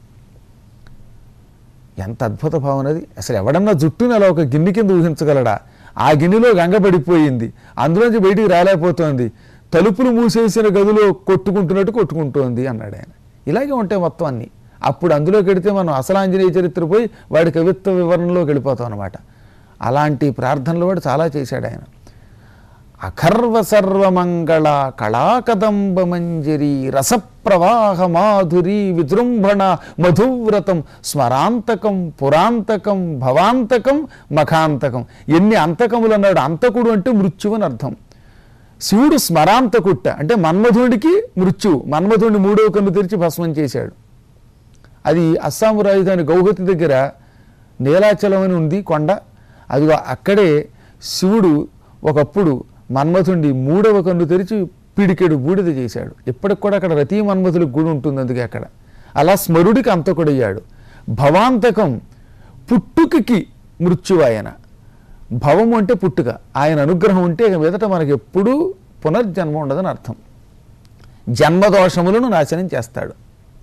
ఎంత అద్భుత భావనది! అసలు ఎవడన్నా జుట్టుని అలా ఒక గిన్నె కింద ఊహించగలడా? ఆ గిన్నెలో గంగ పడిపోయింది, అందులోంచి బయటికి రాలేకపోతోంది, తలుపులు మూసేసిన గదిలో కొట్టుకుంటున్నట్టు కొట్టుకుంటోంది అన్నాడు ఆయన. ఇలాగే ఉంటాయి మొత్తం అన్నీ. అప్పుడు అందులోకి వెడితే మనం అసలు ఆంజనేయ చరిత్ర పోయి వాడి కవిత్వ వివరణలోకి వెళ్ళిపోతాం అనమాట. అలాంటి ప్రార్థనలు వాడు చాలా చేశాడు ఆయన. అఖర్వ సర్వమంగళ కళాకదంబ మంజరి రసప్రవాహ మాధురి విజృంభణ మధువ్రతం స్మరాంతకం పురాంతకం భవాంతకం మఖాంతకం. ఎన్ని అంతకములు అన్నాడు. అంతకుడు అంటే మృత్యువు అని అర్థం. శివుడు స్మరాంతకుట్ట అంటే మన్మధుడికి మృత్యువు. మన్మధుడిని మూడవ కన్ను తెరిచి భస్మం చేశాడు. అది అస్సాము రాజధాని గౌహతి దగ్గర నీలాచలం అని ఉంది కొండ. అది అక్కడే శివుడు ఒకప్పుడు మన్మథుడిని మూడవ కన్ను తెరిచి పిడికెడు బూడిద చేశాడు. ఇప్పటికి కూడా అక్కడ రతీ మన్మథులకు గుడి ఉంటుంది అందుకే అక్కడ. అలా స్మరుడికి అంతకుడయ్యాడు. భవాంతకం పుట్టుకకి మృత్యువు ఆయన. భవము అంటే పుట్టుక. ఆయన అనుగ్రహం ఉంటే ఇక మీదట మనకి ఎప్పుడూ పునర్జన్మ ఉండదని అర్థం. జన్మదోషములను నాశనం చేస్తాడు.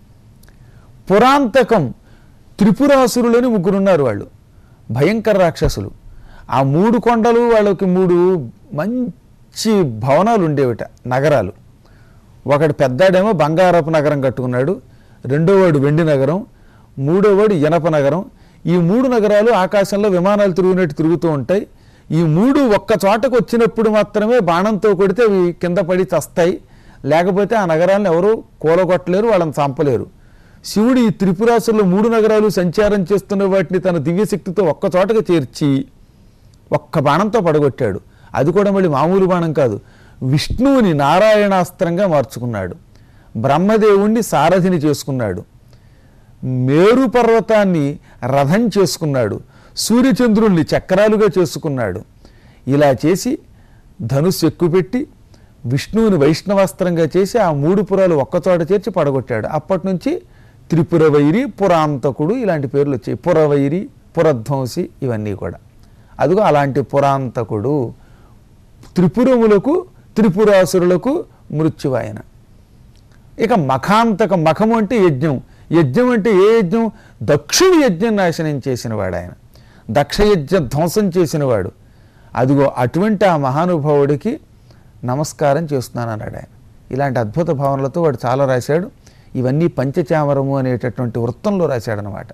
పురాంతకం త్రిపురాసురులని ముగ్గురున్నారు. వాళ్ళు భయంకర రాక్షసులు. ఆ మూడు కొండలు వాళ్ళకి మూడు మంచి భవనాలు ఉండేవిట, నగరాలు. ఒకడు పెద్దాడేమో బంగారపు నగరం కట్టుకున్నాడు, రెండోవాడు వెండి నగరం, మూడోవాడు ఇనప నగరం. ఈ మూడు నగరాలు ఆకాశంలో విమానాలు తిరుగునట్టు తిరుగుతూ ఉంటాయి. ఈ మూడు ఒక్క చోటకు వచ్చినప్పుడు మాత్రమే బాణంతో కొడితే అవి కింద పడి చస్తాయి, లేకపోతే ఆ నగరాలను ఎవరు కూలగొట్టలేరు, వాళ్ళని చంపలేరు. శివుడు ఈ త్రిపురాసుల్లో మూడు నగరాలు సంచారం చేస్తున్న వాటిని తన దివ్యశక్తితో ఒక్క చోటకు చేర్చి ఒక్క బాణంతో పడగొట్టాడు. అది కూడా మళ్ళీ మామూలు బాణం కాదు, విష్ణువుని నారాయణాస్త్రంగా మార్చుకున్నాడు. బ్రహ్మదేవుణ్ణి సారథిని చేసుకున్నాడు. మేరు పర్వతాన్ని రథం చేసుకున్నాడు. సూర్యచంద్రుల్ని చక్రాలుగా చేసుకున్నాడు. ఇలా చేసి ధనుస్సు ఎక్కుపెట్టి విష్ణువుని వైష్ణవాస్త్రంగా చేసి ఆ మూడు పురాలు ఒక్కచోట చేర్చి పడగొట్టాడు. అప్పటి నుంచి త్రిపురవైరి, పురాంతకుడు ఇలాంటి పేర్లు వచ్చాయి. పురవైరి, పురధ్వంసి ఇవన్నీ కూడా. అదిగో అలాంటి పురాంతకుడు. త్రిపురములకు త్రిపురాసురులకు మృత్యువాయన. ఇక మఖాంతకం. మఖము అంటే యజ్ఞం. యజ్ఞం అంటే ఏ యజ్ఞం? దక్షుడి యజ్ఞం నాశనం చేసినవాడు ఆయన. దక్షయజ్ఞ ధ్వంసం చేసినవాడు. అదిగో అటువంటి ఆ మహానుభావుడికి నమస్కారం చేస్తున్నాను అన్నాడు ఆయన. ఇలాంటి అద్భుత భావనలతో వాడు చాలా రాశాడు. ఇవన్నీ పంచచామరము అనేటటువంటి వృత్తంలో రాశాడనమాట.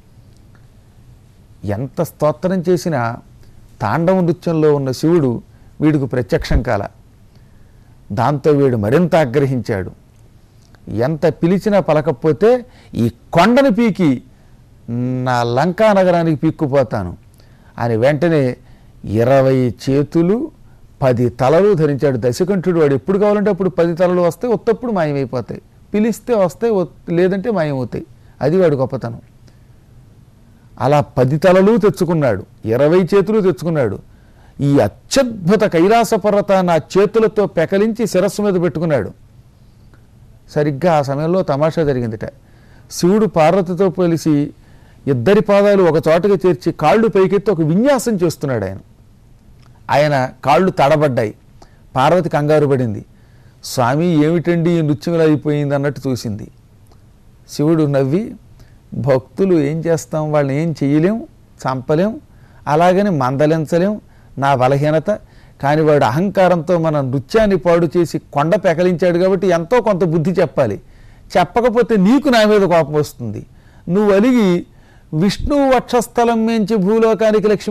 ఎంత స్తోత్రం చేసినా తాండవ నృత్యంలో ఉన్న శివుడు వీడికి ప్రత్యక్షం కాల. దాంతో వీడు మరింత ఆగ్రహించాడు. ఎంత పిలిచినా పలకపోతే ఈ కొండని పీకి నా లంకా నగరానికి పీక్కుపోతాను అని వెంటనే ఇరవై చేతులు పది తలలు ధరించాడు దశకంఠుడు. వాడు ఎప్పుడు కావాలంటే అప్పుడు పది తలలు వస్తాయి, ఒత్తప్పుడు మాయమైపోతాయి. పిలిస్తే వస్తాయి, లేదంటే మాయమవుతాయి. అది వాడు గొప్పతనం. అలా పది తలలు తెచ్చుకున్నాడు, ఇరవై చేతులు తెచ్చుకున్నాడు. ఈ అత్యద్భుత కైలాస పర్వతాన్ని ఆ చేతులతో పెకలించి శిరస్సు మీద పెట్టుకున్నాడు. సరిగ్గా ఆ సమయంలో తమాషా జరిగిందిట. శివుడు పార్వతితో కలిసి ఇద్దరి పాదాలు ఒక చోటకి చేర్చి కాళ్ళు పైకెత్తి ఒక విన్యాసం చేస్తున్నాడు. ఆయన ఆయన కాళ్ళు తడబడ్డాయి. పార్వతి కంగారు పడింది. స్వామి ఏమిటండి ఈ నృత్యం అయిపోయింది అన్నట్టు చూసింది. శివుడు నవ్వి, భక్తులు ఏం చేస్తాం, వాళ్ళని ఏం చేయలేం, చంపలేం, అలాగని మందలించలేం, నా బలహీనత. కానీ వాడు అహంకారంతో మన నృత్యాన్ని పాడు చేసి కొండ పెకలించాడు కాబట్టి ఎంతో కొంత బుద్ధి చెప్పాలి. చెప్పకపోతే నీకు నా మీద కోపం వస్తుంది. నువ్వు అలిగి విష్ణువు వక్షస్థలం మించి భూలోకానికి లక్ష్మి